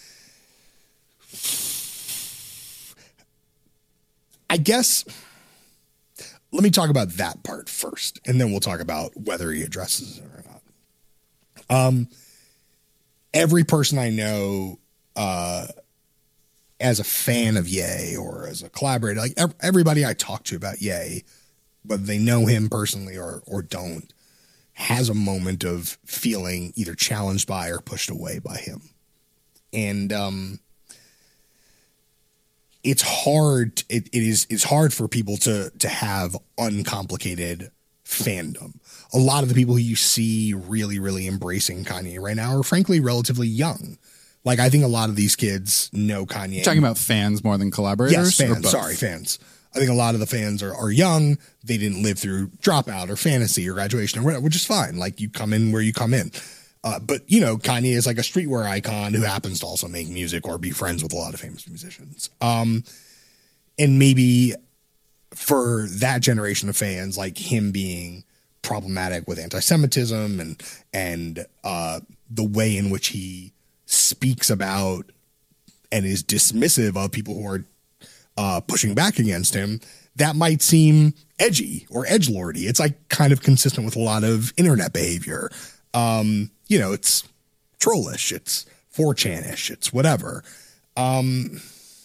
I guess let me talk about that part first, and then we'll talk about whether he addresses it or not. Um, every person I know, uh, as a fan of Ye or as a collaborator, like ev- everybody I talk to about Ye, whether they know him personally or or don't, has a moment of feeling either challenged by or pushed away by him. And um, it's hard. It, it is it's hard for people to to have uncomplicated fandom. A lot of the people who you see really, really embracing Kanye right now are frankly relatively young. Like, I think a lot of these kids know Kanye. Talking about fans more than collaborators? Yes, or fans. both? Sorry, fans. I think a lot of the fans are, are young. They didn't live through Dropout or Fantasy or Graduation or whatever, which is fine. Like, you come in where you come in. Uh, but, you know, Kanye is like a streetwear icon who happens to also make music or be friends with a lot of famous musicians. Um, and maybe for that generation of fans, like him being problematic with anti-Semitism and, and uh, the way in which he speaks about and is dismissive of people who are uh, pushing back against him, that might seem edgy or edgelordy. It's like kind of consistent with a lot of internet behavior. Um, you know, it's trollish, it's four chan-ish, it's whatever. Um,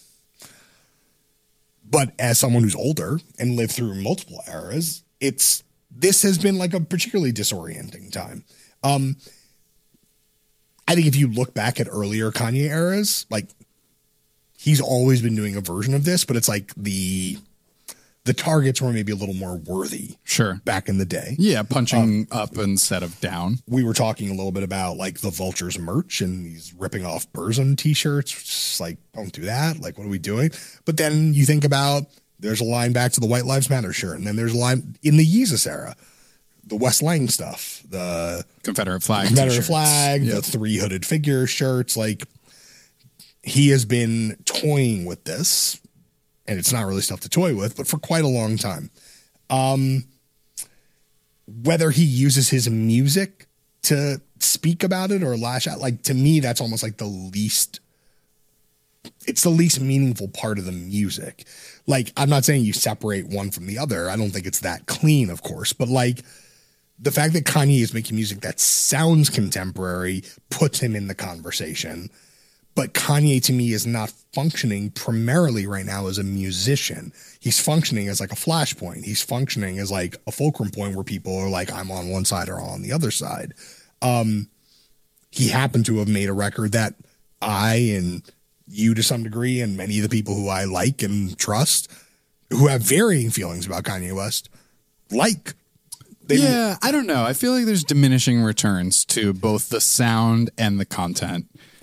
but as someone who's older and lived through multiple eras, it's this has been like a particularly disorienting time. Um, I think if you look back at earlier Kanye eras, like he's always been doing a version of this, but it's like the the targets were maybe a little more worthy. Sure. Back in the day. Yeah, punching um, up instead of down. We were talking a little bit about like the Vultures merch and he's ripping off Burzum t-shirts. Just like, don't do that. Like, what are we doing? But then you think about there's a line back to the White Lives Matter shirt. And then there's a line in the Yeezus era, the West Lang stuff, the Confederate flag, Confederate t-shirts. flag, Yep. the three hooded figure shirts. Like, he has been toying with this, and it's not really stuff to toy with, but for quite a long time. Um, whether he uses his music to speak about it or lash out, like, to me, that's almost like the least, it's the least meaningful part of the music. Like, I'm not saying you separate one from the other. I don't think it's that clean, of course, but like, the fact that Kanye is making music that sounds contemporary puts him in the conversation. But Kanye, to me, is not functioning primarily right now as a musician. He's functioning as like a flashpoint. He's functioning as like a fulcrum point where people are like, I'm on one side or on the other side. Um, he happened to have made a record that I and you to some degree and many of the people who I like and trust who have varying feelings about Kanye West like. They yeah, I don't know. I feel like there's diminishing returns to both the sound and the content.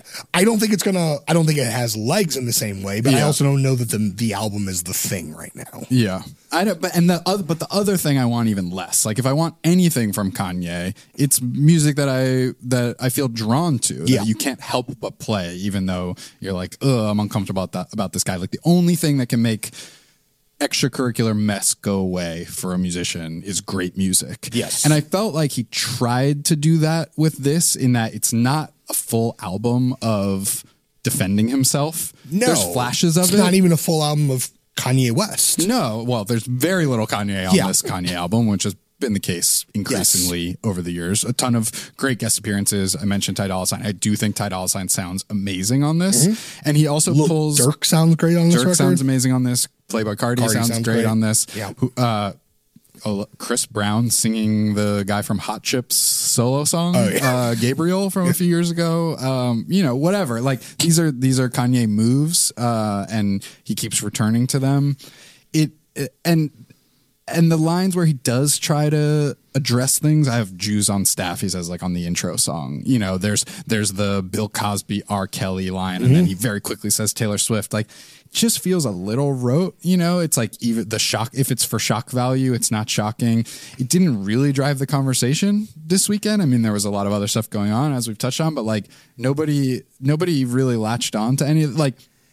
I don't think it's gonna. I don't think it has legs in the same way, but I Yeah. also don't know that the the album is the thing right now. Yeah, I don't. But and the other, but the other thing I want even less. Like if I want anything from Kanye, it's music that I that I feel drawn to. Yeah. That you can't help but play, even though you're like, oh, I'm uncomfortable about that about this guy. Like the only thing that can make extracurricular mess go away for a musician is great music. Yes. And I felt like he tried to do that with this, in that it's not a full album of defending himself. No, There's flashes of it's it. not even a full album of Kanye West. No, well, there's very little Kanye on Yeah. this Kanye album, which has been the case increasingly over the years. A ton of great guest appearances. I mentioned Ty Dolla $ign. I do think Ty Dolla $ign sounds amazing on this. And he also Lil pulls... Durk sounds great on this Dirk record. sounds amazing on this. Playboy Cardi, Cardi sounds, sounds great, great. on this. Yeah. Who, uh, oh, Chris Brown singing the guy from Hot Chips solo song, Oh, yeah. uh, Gabriel from a few years ago. Um, you know, whatever. Like these are these are Kanye moves, uh, and he keeps returning to them. It, it and and the lines where he does try to address things. I have Jews on staff. He says like on the intro song. You know, there's there's the Bill Cosby, R. Kelly line, and then he very quickly says Taylor Swift. Like, it just feels a little rote. You know, it's like even the shock. If it's for shock value, it's not shocking. It didn't really drive the conversation this weekend. I mean, there was a lot of other stuff going on, as we've touched on, but like nobody nobody really latched on to any of like.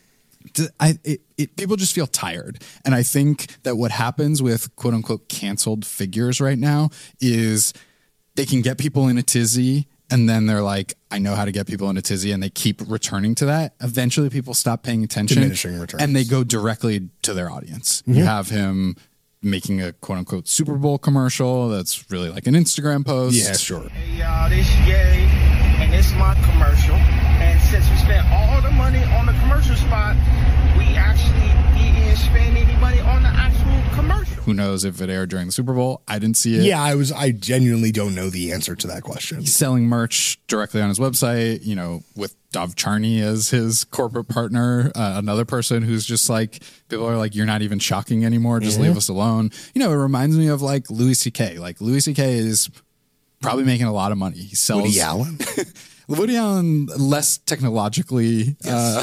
I it, it people just feel tired, and I think that what happens with quote unquote canceled figures right now is they can get people in a tizzy, and then they're like, I know how to get people in a tizzy, and they keep returning to that. Eventually, people stop paying attention, Diminishing returns. and they go directly to their audience. You have him making a quote unquote Super Bowl commercial that's really like an Instagram post. Yeah, sure. Hey y'all, this Gary, and this my commercial. And since we spent all the money on the commercial spot, we actually didn't spend any money on the actual commercial. Who knows if it aired during the Super Bowl? I didn't see it. Yeah, I was. I genuinely don't know the answer to that question. He's selling merch directly on his website, you know, with Dov Charney as his corporate partner, uh, another person who's just like, people are like, you're not even shocking anymore. Just leave us alone. You know, it reminds me of like Louis C K. Like Louis C K is probably making a lot of money. He sells Woody Allen. Woody Allen, less technologically uh,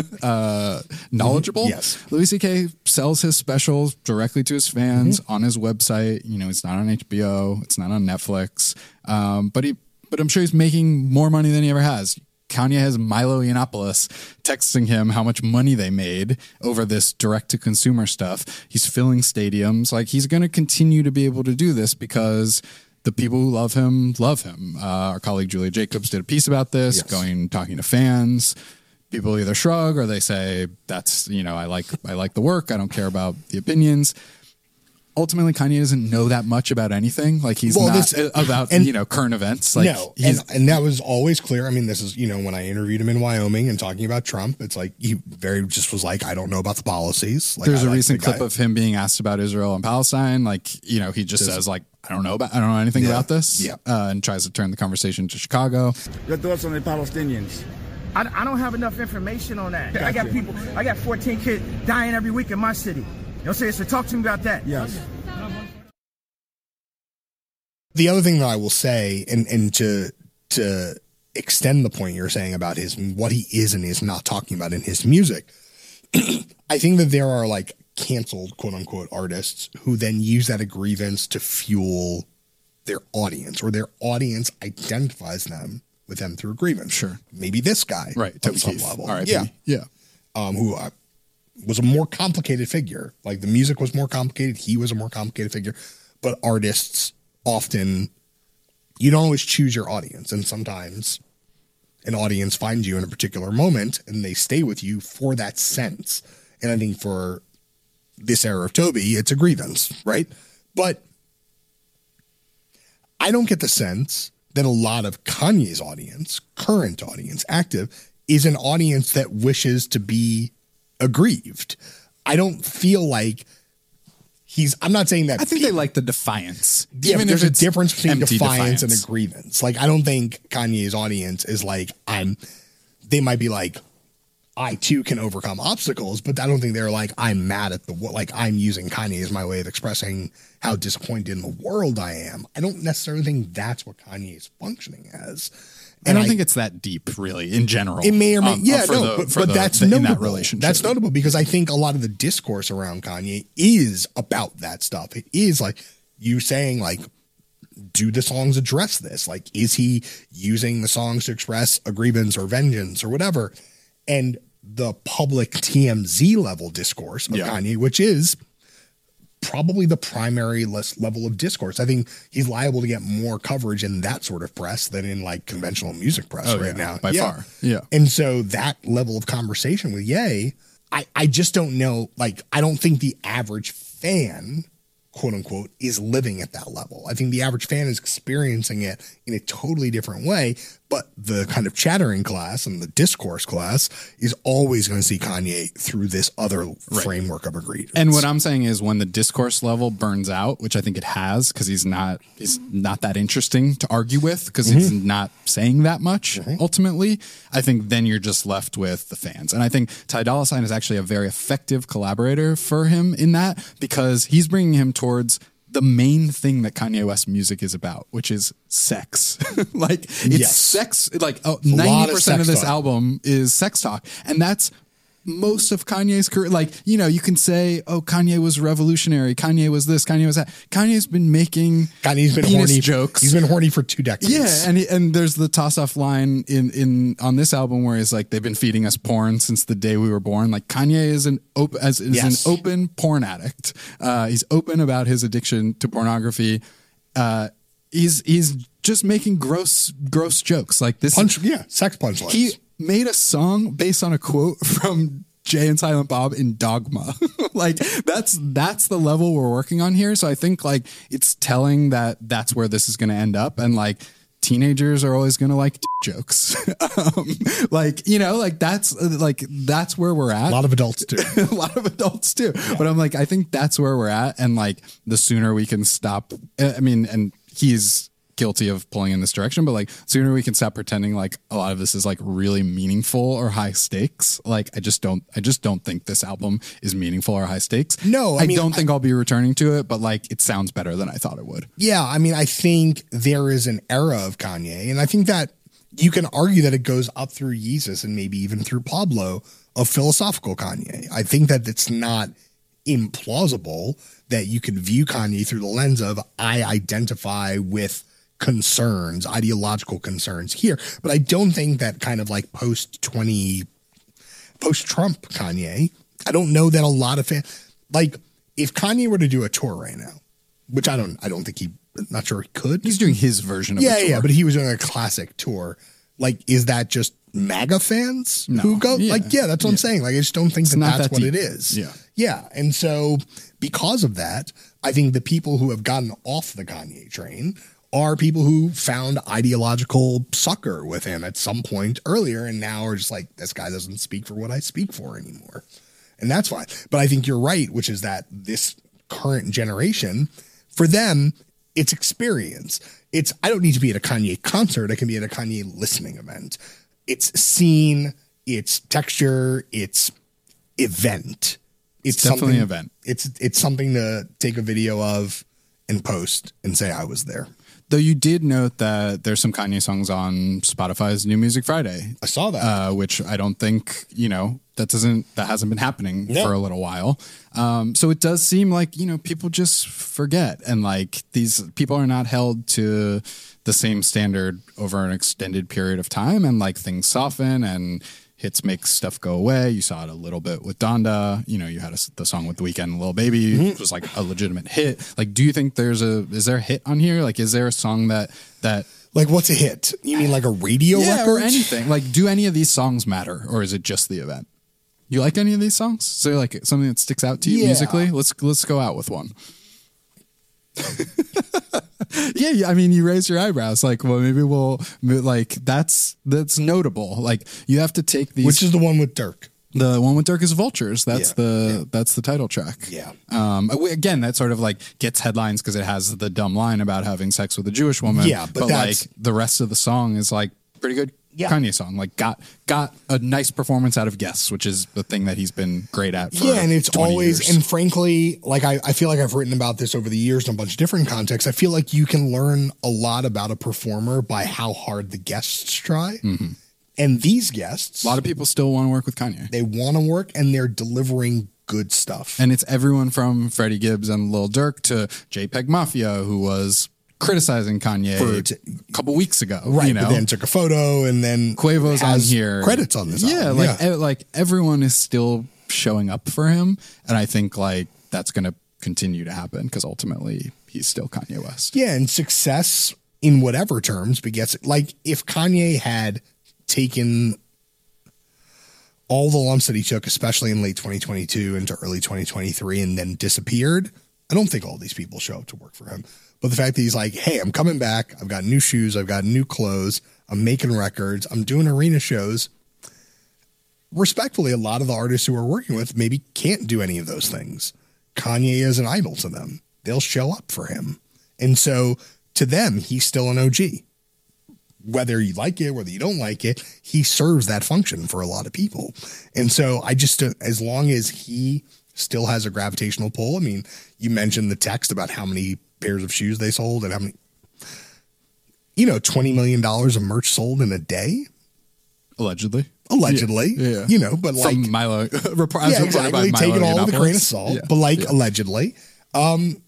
uh, knowledgeable. Yes. Louis C K sells his specials directly to his fans on his website. You know, it's not on H B O. It's not on Netflix. Um, but he, but I'm sure he's making more money than he ever has. Kanye has Milo Yiannopoulos texting him how much money they made over this direct-to-consumer stuff. He's filling stadiums. Like, he's going to continue to be able to do this because the people who love him love him. Uh, our colleague Julia Jacobs did a piece about this, Yes. going talking to fans. People either shrug or they say, "That's, you know, I like I like the work. I don't care about the opinions." Ultimately, Kanye doesn't know that much about anything. Like he's Well, not this- about and- you know current events. Like no, he's, and, and that was always clear. I mean, this is, you know, when I interviewed him in Wyoming and talking about Trump, it's like he very just was like, I don't know about the policies. Like, there's I a like recent the clip guy. of him being asked about Israel and Palestine. Like, you know, he just Does- says like, I don't know about, I don't know anything Yeah. about this. Yeah. Uh, and tries to turn the conversation to Chicago. Your thoughts on the Palestinians? I, I don't have enough information on that. I got Gotcha. people, I got fourteen kids dying every week in my city. You know what I'm saying? So talk to me about that. Yes. The other thing that I will say, and and to to extend the point you're saying about his what he is and is not talking about in his music, I think that there are like canceled quote unquote artists who then use that grievance to fuel their audience, or their audience identifies them with them through a grievance. Sure. Maybe this guy, Right. on Toby some Keith. level, All right. yeah, Yeah. um, who uh, was a more complicated figure. Like the music was more complicated. He was a more complicated figure. But artists often, you don't always choose your audience. And sometimes an audience finds you in a particular moment and they stay with you for that sense. And I think for this era of Toby, it's a grievance, right? But I don't get the sense that a lot of Kanye's audience, current audience, active, is an audience that wishes to be aggrieved. I don't feel like he's, I'm not saying that. I think they like the defiance. Yeah, even but there's if a it's difference between empty defiance, and defiance. a grievance. Like, I don't think Kanye's audience is like, I'm, they might be like, I too can overcome obstacles, but I don't think they're like, I'm mad at the world. Like, I'm using Kanye as my way of expressing how disappointed in the world I am. I don't necessarily think that's what Kanye is functioning as. I don't I, think it's that deep, really, in general. It may or may, um, yeah, for no, the, but, for but the, that's the, notable. In that relationship. That's notable because I think a lot of the discourse around Kanye is about that stuff. It is like you saying, like, do the songs address this? Like, is he using the songs to express a grievance or vengeance or whatever? And the public T M Z level discourse of yeah. Kanye, which is probably the primary level of discourse. I think he's liable to get more coverage in that sort of press than in like conventional music press oh, right yeah, now. By yeah. far. Yeah. And so that level of conversation with Ye, I, I just don't know. Like, I don't think the average fan, quote unquote, is living at that level. I think the average fan is experiencing it in a totally different way. But the kind of chattering class and the discourse class is always going to see Kanye through this other right. framework of agreement. And what I'm saying is when the discourse level burns out, which I think it has, because he's not he's not that interesting to argue with because mm-hmm. he's not saying that much mm-hmm. ultimately, I think then you're just left with the fans. And I think Ty Dolla $ign is actually a very effective collaborator for him in that because he's bringing him towards the main thing that Kanye West music is about, which is sex. Like it's yes. sex. Like oh, ninety percent of, of this talk. album is sex talk. And that's most of Kanye's career. Like, you know, you can say, oh, Kanye was revolutionary. Kanye was this, Kanye was that. Kanye's been making Kanye's been penis horny jokes. He's been horny for two decades. Yeah. And, he, and there's the toss off line in, in, on this album where he's like, they've been feeding us porn since the day we were born. Like Kanye is an open, as is yes. an open porn addict. Uh, he's open about his addiction to pornography. Uh, he's, he's just making gross, gross jokes like this. Punch, yeah. Sex punchlines. He made a song based on a quote from Jay and Silent Bob in Dogma. Like that's that's the level we're working on here. So I think like it's telling that that's where this is going to end up. And like teenagers are always going to like jokes. um, like, you know, like that's like that's where we're at. A lot of adults too. A lot of adults too. Yeah. But I'm like, I think that's where we're at. And like the sooner we can stop. I mean, and he's guilty of pulling in this direction, but like sooner we can stop pretending like a lot of this is like really meaningful or high stakes. Like I just don't, I just don't think this album is meaningful or high stakes. No, I, I mean, don't I, think I'll be returning to it, but like it sounds better than I thought it would. Yeah. I mean, I think there is an era of Kanye, and I think that you can argue that it goes up through Yeezus and maybe even through Pablo of philosophical Kanye. I think that it's not implausible that you could view Kanye through the lens of I identify with concerns, ideological concerns here. But I don't think that kind of like post twenty, post Trump Kanye, I don't know that a lot of fans, like if Kanye were to do a tour right now, which I don't, I don't think he, not sure he could. He's doing his version of yeah, a tour. Yeah, but he was doing a classic tour. Like, is that just MAGA fans no. who go? Yeah. Like, yeah, that's what yeah. I'm saying. Like, I just don't think it's that that's that what deep. it is. Yeah. Yeah. And so because of that, I think the people who have gotten off the Kanye train are people who found ideological succor with him at some point earlier and now are just like, this guy doesn't speak for what I speak for anymore. And that's fine. But I think you're right, which is that this current generation, for them, it's experience. It's, I don't need to be at a Kanye concert. I can be at a Kanye listening event. It's scene, it's texture, it's event. It's, it's definitely an event. It's, it's something to take a video of and post and say I was there. Though you did note that there's some Kanye songs on Spotify's New Music Friday. I saw that. Uh, which I don't think, you know, that doesn't, that hasn't been happening no. for a little while. Um, so it does seem like, you know, people just forget. And like these people are not held to the same standard over an extended period of time. And like things soften and hits make stuff go away. You saw it a little bit with Donda. You know, you had a, the song with The Weeknd, Lil Baby, mm-hmm. which was like a legitimate hit. Like, do you think there's a, is there a hit on here? Like, is there a song that, that, like, what's a hit? You mean like a radio yeah, record? Or anything. Like, do any of these songs matter or is it just the event? You like any of these songs? Is there like something that sticks out to you yeah. musically? Let's, let's go out with one. yeah, yeah, I mean, you raise your eyebrows. Like, well, maybe we'll like that's that's notable. Like, you have to take these. Which is the one with Dirk? The one with Dirk is Vultures. That's yeah, the yeah. that's the title track. Yeah. Um. Again, that sort of like gets headlines because it has the dumb line about having sex with a Jewish woman. Yeah, but, but that's, like the rest of the song is like pretty good Yeah. Kanye song. Like got got a nice performance out of guests, which is the thing that he's been great at for Yeah, and it's twenty always, years. and frankly, like I, I feel like I've written about this over the years in a bunch of different contexts. I feel like you can learn a lot about a performer by how hard the guests try. Mm-hmm. And these guests, A lot of people still want to work with Kanye. they want to work and they're delivering good stuff. And it's everyone from Freddie Gibbs and Lil Durk to JPEG Mafia, who was criticizing Kanye For t- a couple weeks ago. Right, you know? but then took a photo and then Quavo's on has here. credits on this Yeah, album. like e- like everyone is still showing up for him, and I think like that's going to continue to happen because ultimately he's still Kanye West. Yeah, and success in whatever terms begets it. Like if Kanye had taken all the lumps that he took, especially in late twenty twenty-two into early twenty twenty-three, and then disappeared, I don't think all these people show up to work for him. But the fact that he's like, hey, I'm coming back. I've got new shoes. I've got new clothes. I'm making records. I'm doing arena shows. Respectfully, a lot of the artists who we're working with maybe can't do any of those things. Kanye is an idol to them. They'll show up for him. And so to them, he's still an O G. Whether you like it, whether you don't like it, he serves that function for a lot of people. And so I just, uh, as long as he still has a gravitational pull, I mean, you mentioned the text about how many pairs of shoes they sold and how many, you know, twenty million dollars of merch sold in a day. Allegedly. Allegedly. Yeah. yeah. You know, but like. From Milo. report, as Yeah, reported by exactly. Take it Milo all with a grain of Yiannopoulos. salt. Yeah. But like Yeah. allegedly, um,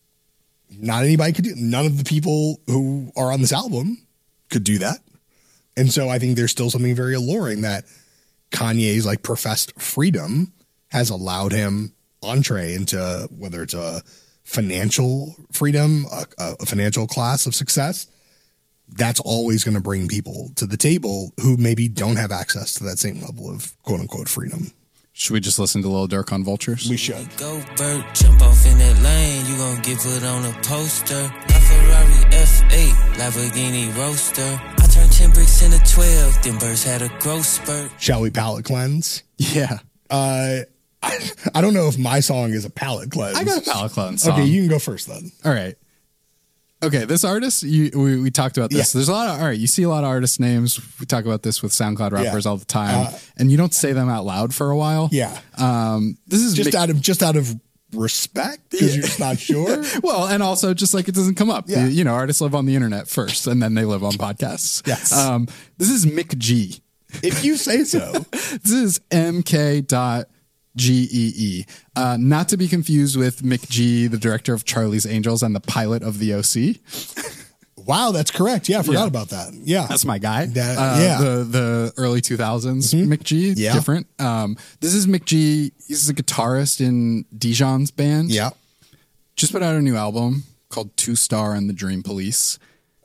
not anybody could do. None of the people who are on this album could do that. And so I think there's still something very alluring that Kanye's like professed freedom has allowed him entree into whether it's a financial freedom, a, a financial class of success. That's always going to bring people to the table who maybe don't have access to that same level of quote unquote freedom. Should we just listen to Lil Durk on Vultures? We should. Go Bert, jump off in that lane, you gon' get put on a poster. My Ferrari F eight, Lamborghini Roadster. I turned ten bricks into twelve, then Burst had a growth spurt. Shall we palate cleanse? Yeah. Uh, I, I don't know if my song is a palate cleanse. I got a palate cleanse song. Okay, you can go first then. All right. Okay, this artist, you, we, we talked about this. Yeah. There's a lot of, all right, you see a lot of artist names. We talk about this with SoundCloud rappers Yeah. all the time, Uh, and you don't say them out loud for a while. Yeah. Um, this is Just Mick- out of just out of respect because you're just not sure. well, and also just like it doesn't come up. Yeah. You, you know, artists live on the internet first, and then they live on podcasts. Yes. Um, this is Mick G. If you say so. This is M K dot G E E. Uh, not to be confused with Mick G, the director of Charlie's Angels and the pilot of the O C. Wow, that's correct. Yeah, I forgot Yeah. about that. Yeah. That's my guy. That- Uh, yeah. The the early two thousands Mick G. Yeah. Different. Um, this is Mick G. He's a guitarist in Dijon's band. Yeah. Just put out a new album called Two Star and the Dream Police.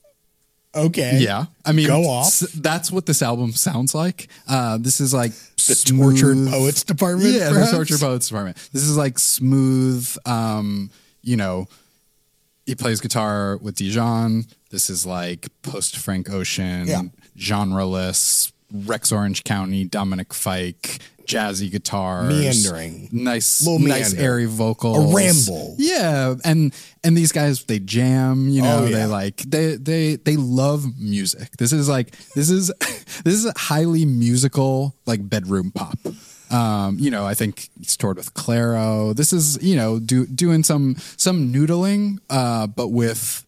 Okay. Yeah. I mean, Go off. s- that's what this album sounds like. Uh, this is like The Tortured Poets Department, Yeah, perhaps? the Tortured Poets Department. This is like smooth, um, you know, he plays guitar with Dijon. This is like post Frank Ocean, Yeah. genreless, Rex Orange County, Dominic Fike, jazzy guitars, Meandering. nice, Little nice meander. airy vocals, A ramble. Yeah, and and these guys they jam. You know, Oh, yeah. they like they they they love music. This is like this is this is a highly musical like bedroom pop. Um, you know, I think he's toured with Claro. This is, you know, do, doing some some noodling, uh, but with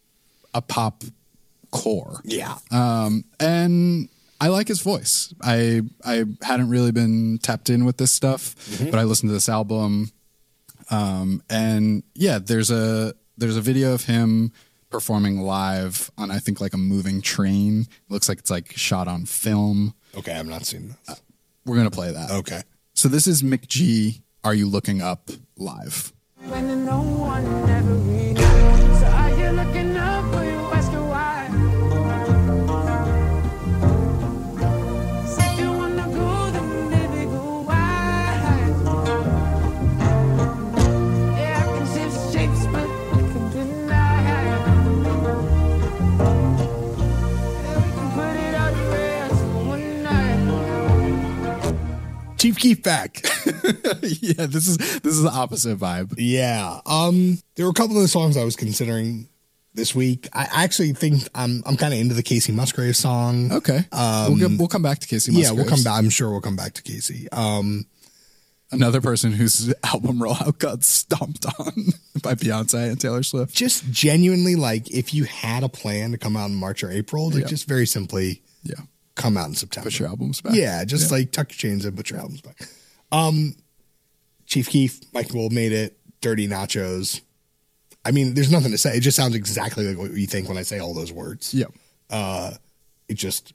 a pop core. Yeah. Um, and I like his voice. I I hadn't really been tapped in with this stuff, Mhm. but I listened to this album. Um, and yeah, there's a there's a video of him performing live on I think like a moving train. It looks like it's like shot on film. Okay, I've not seen this. We're gonna play that. Okay. So this is Mick G. Are You Looking Up live? When no one ever reads. So are you looking up or you asking why? If you wanna go, then baby go wide. Yeah, I can shift shapes, but I can deny. Yeah, we can put it out the rails for one night. Chief Keef back. Yeah, this is this is the opposite vibe. Yeah. Um, there were a couple of the songs I was considering this week. I actually think I'm I'm kind of into the Casey Musgrave song. Okay. Um, we'll, get, we'll come back to Casey Musgraves. Yeah, we'll come back. I'm sure we'll come back to Casey. Um, Another person whose album rollout got stomped on by Beyonce and Taylor Swift. Just genuinely, like, if you had a plan to come out in March or April, like, Yeah. just very simply Yeah. come out in September. Put your albums back. Yeah, just Yeah. like tuck your chains in, put your albums back. Um, Chief Keef, Mike Gold made it, Dirty Nachos. I mean, there's nothing to say. It just sounds exactly like what you think when I say all those words. Yep. Uh, it just,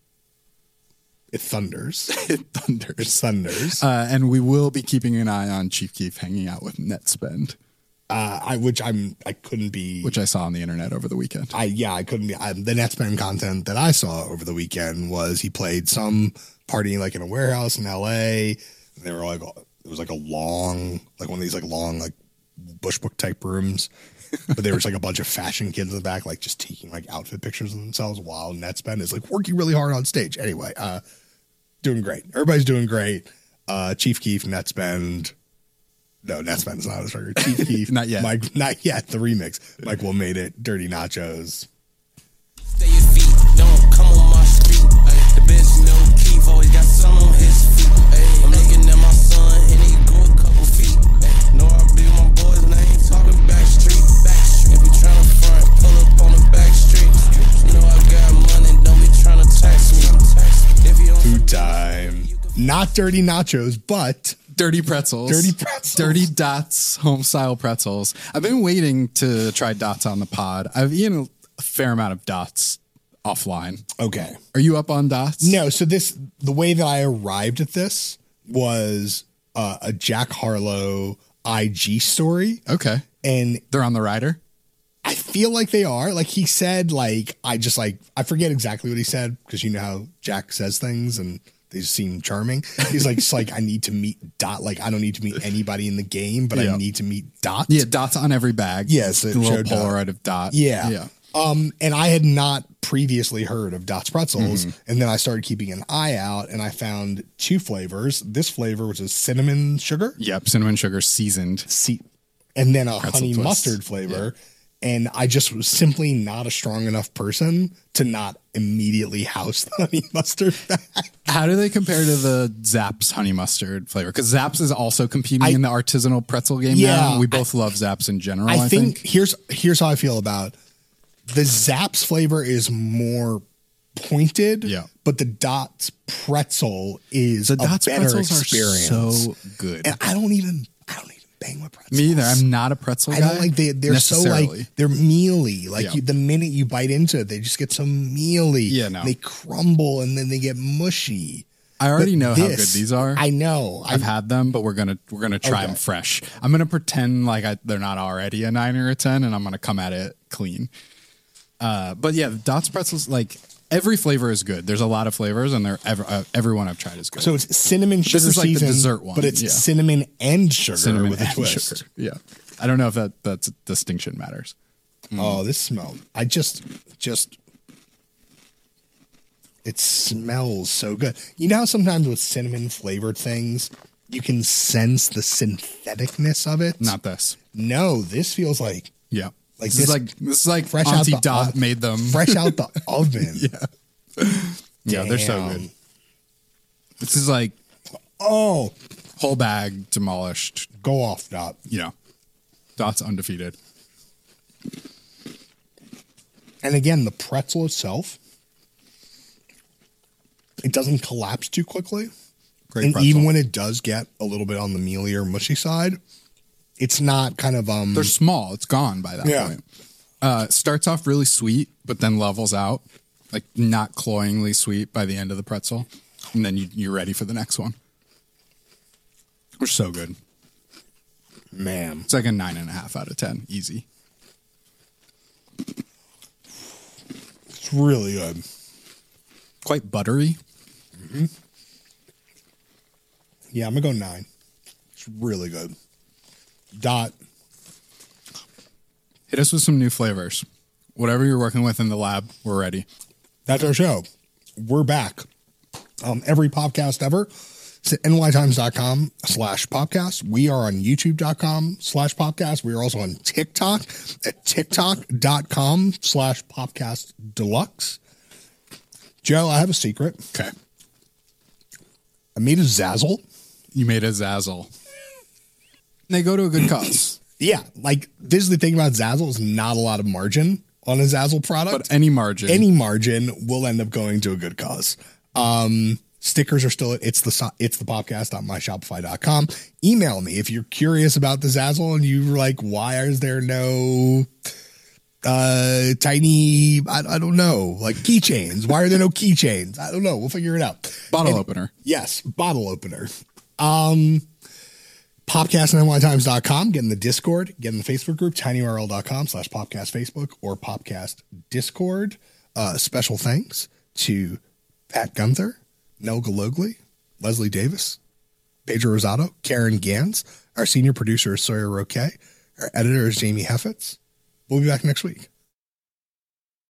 it thunders. It thunders. It thunders. Uh, and we will be keeping an eye on Chief Keef hanging out with Netspend. Uh, I which I'm I couldn't be which I saw on the internet over the weekend. I yeah I couldn't be I, the Netspend content that I saw over the weekend was he played some party like in a warehouse in L A. And they were like it was like a long like one of these like long like bush book type rooms, but there was like a bunch of fashion kids in the back like just taking like outfit pictures of themselves while Netspend is like working really hard on stage. Anyway, uh, doing great. Everybody's doing great. Uh, Chief Keef, Netspend. No, Netspend's not his record. Chief Keef. Not yet. Mike, not yet. The remix. Mike Will made it. Dirty Nachos. Stay your feet, don't come on my street. Ay, the bitch know Keith always got some on his feet. Ay, I'm looking at my son and he go a couple feet. Ay, know I be my boys and I ain't talking back street. Back street. If you tryna front, pull up on the back street. Know I got money, don't be tryna tax me. If you don't Food time. Not Dirty Nachos, but Dirty Pretzels. Dirty Pretzels. Dirty Dots home style pretzels. I've been waiting to try Dots on the pod. I've eaten a fair amount of Dots offline. Okay. Are you up on Dots? No, so this the way that I arrived at this was uh, a Jack Harlow I G story. Okay. And they're on the rider? I feel like they are. Like he said, like, I just like, I forget exactly what he said because you know how Jack says things and they just seem charming. He's like, it's like, I need to meet Dot. Like, I don't need to meet anybody in the game, but Yeah. I need to meet Dot. Yeah, Dots on every bag. Yes. The it little showed Dot. Polaroid of Dot. Yeah. Yeah. Um, and I had not previously heard of Dot's Pretzels. Mhm. And then I started keeping an eye out and I found two flavors. This flavor, which is cinnamon sugar. Yep. Cinnamon sugar seasoned. See, and then a Pretzel honey twist. mustard flavor. And I just was simply not a strong enough person to not immediately house the honey mustard bag. How do they compare to the Zapp's honey mustard flavor? Because Zapp's is also competing I- in the artisanal pretzel game Yeah, now. We both love Zapp's in general, I, I think, here's here's how I feel about the Zapp's flavor is more pointed, Yeah. but the Dots pretzel is The a Dots better pretzels experience. are so good. And I don't even I don't even bang with pretzels. Me either. I'm not a pretzel I guy. don't like they they're so necessarily. like they're mealy. Like Yeah. you, the minute you bite into it, they just get so mealy. Yeah, no. They crumble and then they get mushy. I already But know how good this- these are. I know. I've I, had them, but we're gonna we're gonna try Okay. them fresh. I'm gonna pretend like I, they're not already a nine or a ten, and I'm gonna come at it clean. Uh, but yeah, Dots pretzels, like every flavor is good. There's a lot of flavors, and they're ever uh, every one I've tried is good. so it's cinnamon sugar This is like the seasoned, dessert one, but it's yeah. cinnamon and sugar cinnamon with a and twist. sugar. Yeah, I don't know if that that distinction matters. Oh, this smell! I just just it smells so good. You know how sometimes with cinnamon flavored things, you can sense the syntheticness of it. Not this. No, this feels like Yeah, Like this, this- is like this is like fresh out Auntie the Dot oven. made them fresh out the oven. yeah, yeah, they're so Damn. good. This is like Oh, whole bag demolished. go off, Dot. You know, Dot's undefeated. And again, the pretzel itself, it doesn't collapse too quickly. Great and pretzel. even when it does get a little bit on the mealier, mushy side, it's not kind of um. They're small. It's gone by that Yeah. point. Uh, starts off really sweet, but then levels out, like not cloyingly sweet by the end of the pretzel, and then you, you're ready for the next one. They're so good. Man, It's like a nine and a half out of ten, easy. it's really good. Quite buttery. Yeah, I'm gonna go nine. It's really good. Dot. Hit us with some new flavors. Whatever you're working with in the lab, we're ready. That's our show. We're back. Um, every podcast ever It's at N Y Times dot com slash podcast. We are on YouTube dot com slash podcast. We are also on TikTok at TikTok dot com slash podcast deluxe. Joe, I have a secret. Okay. I made a Zazzle. You made a Zazzle. They go to a good cause. Yeah. Like, this is the thing about Zazzle is not a lot of margin on a Zazzle product. But any margin. Any margin will end up going to a good cause. Um, stickers are still, it's the, it's the podcast dot my shopify dot com. Email me if you're curious about the Zazzle and you're like, why is there no uh, tiny, I, I don't know, like keychains? Why are there no keychains? I don't know. We'll figure it out. Bottle And, opener. Yes. Bottle opener. Um, Popcast and N Y Times dot com. Get in the Discord. Get in the Facebook group, tinyurl dot com slash Popcast Facebook or Popcast Discord. Uh, special thanks to Pat Gunther, Nell Galogli, Leslie Davis, Pedro Rosado, Karen Gans. Our senior producer is Sawyer Roque. Our editor is Jamie Heffitz. We'll be back next week.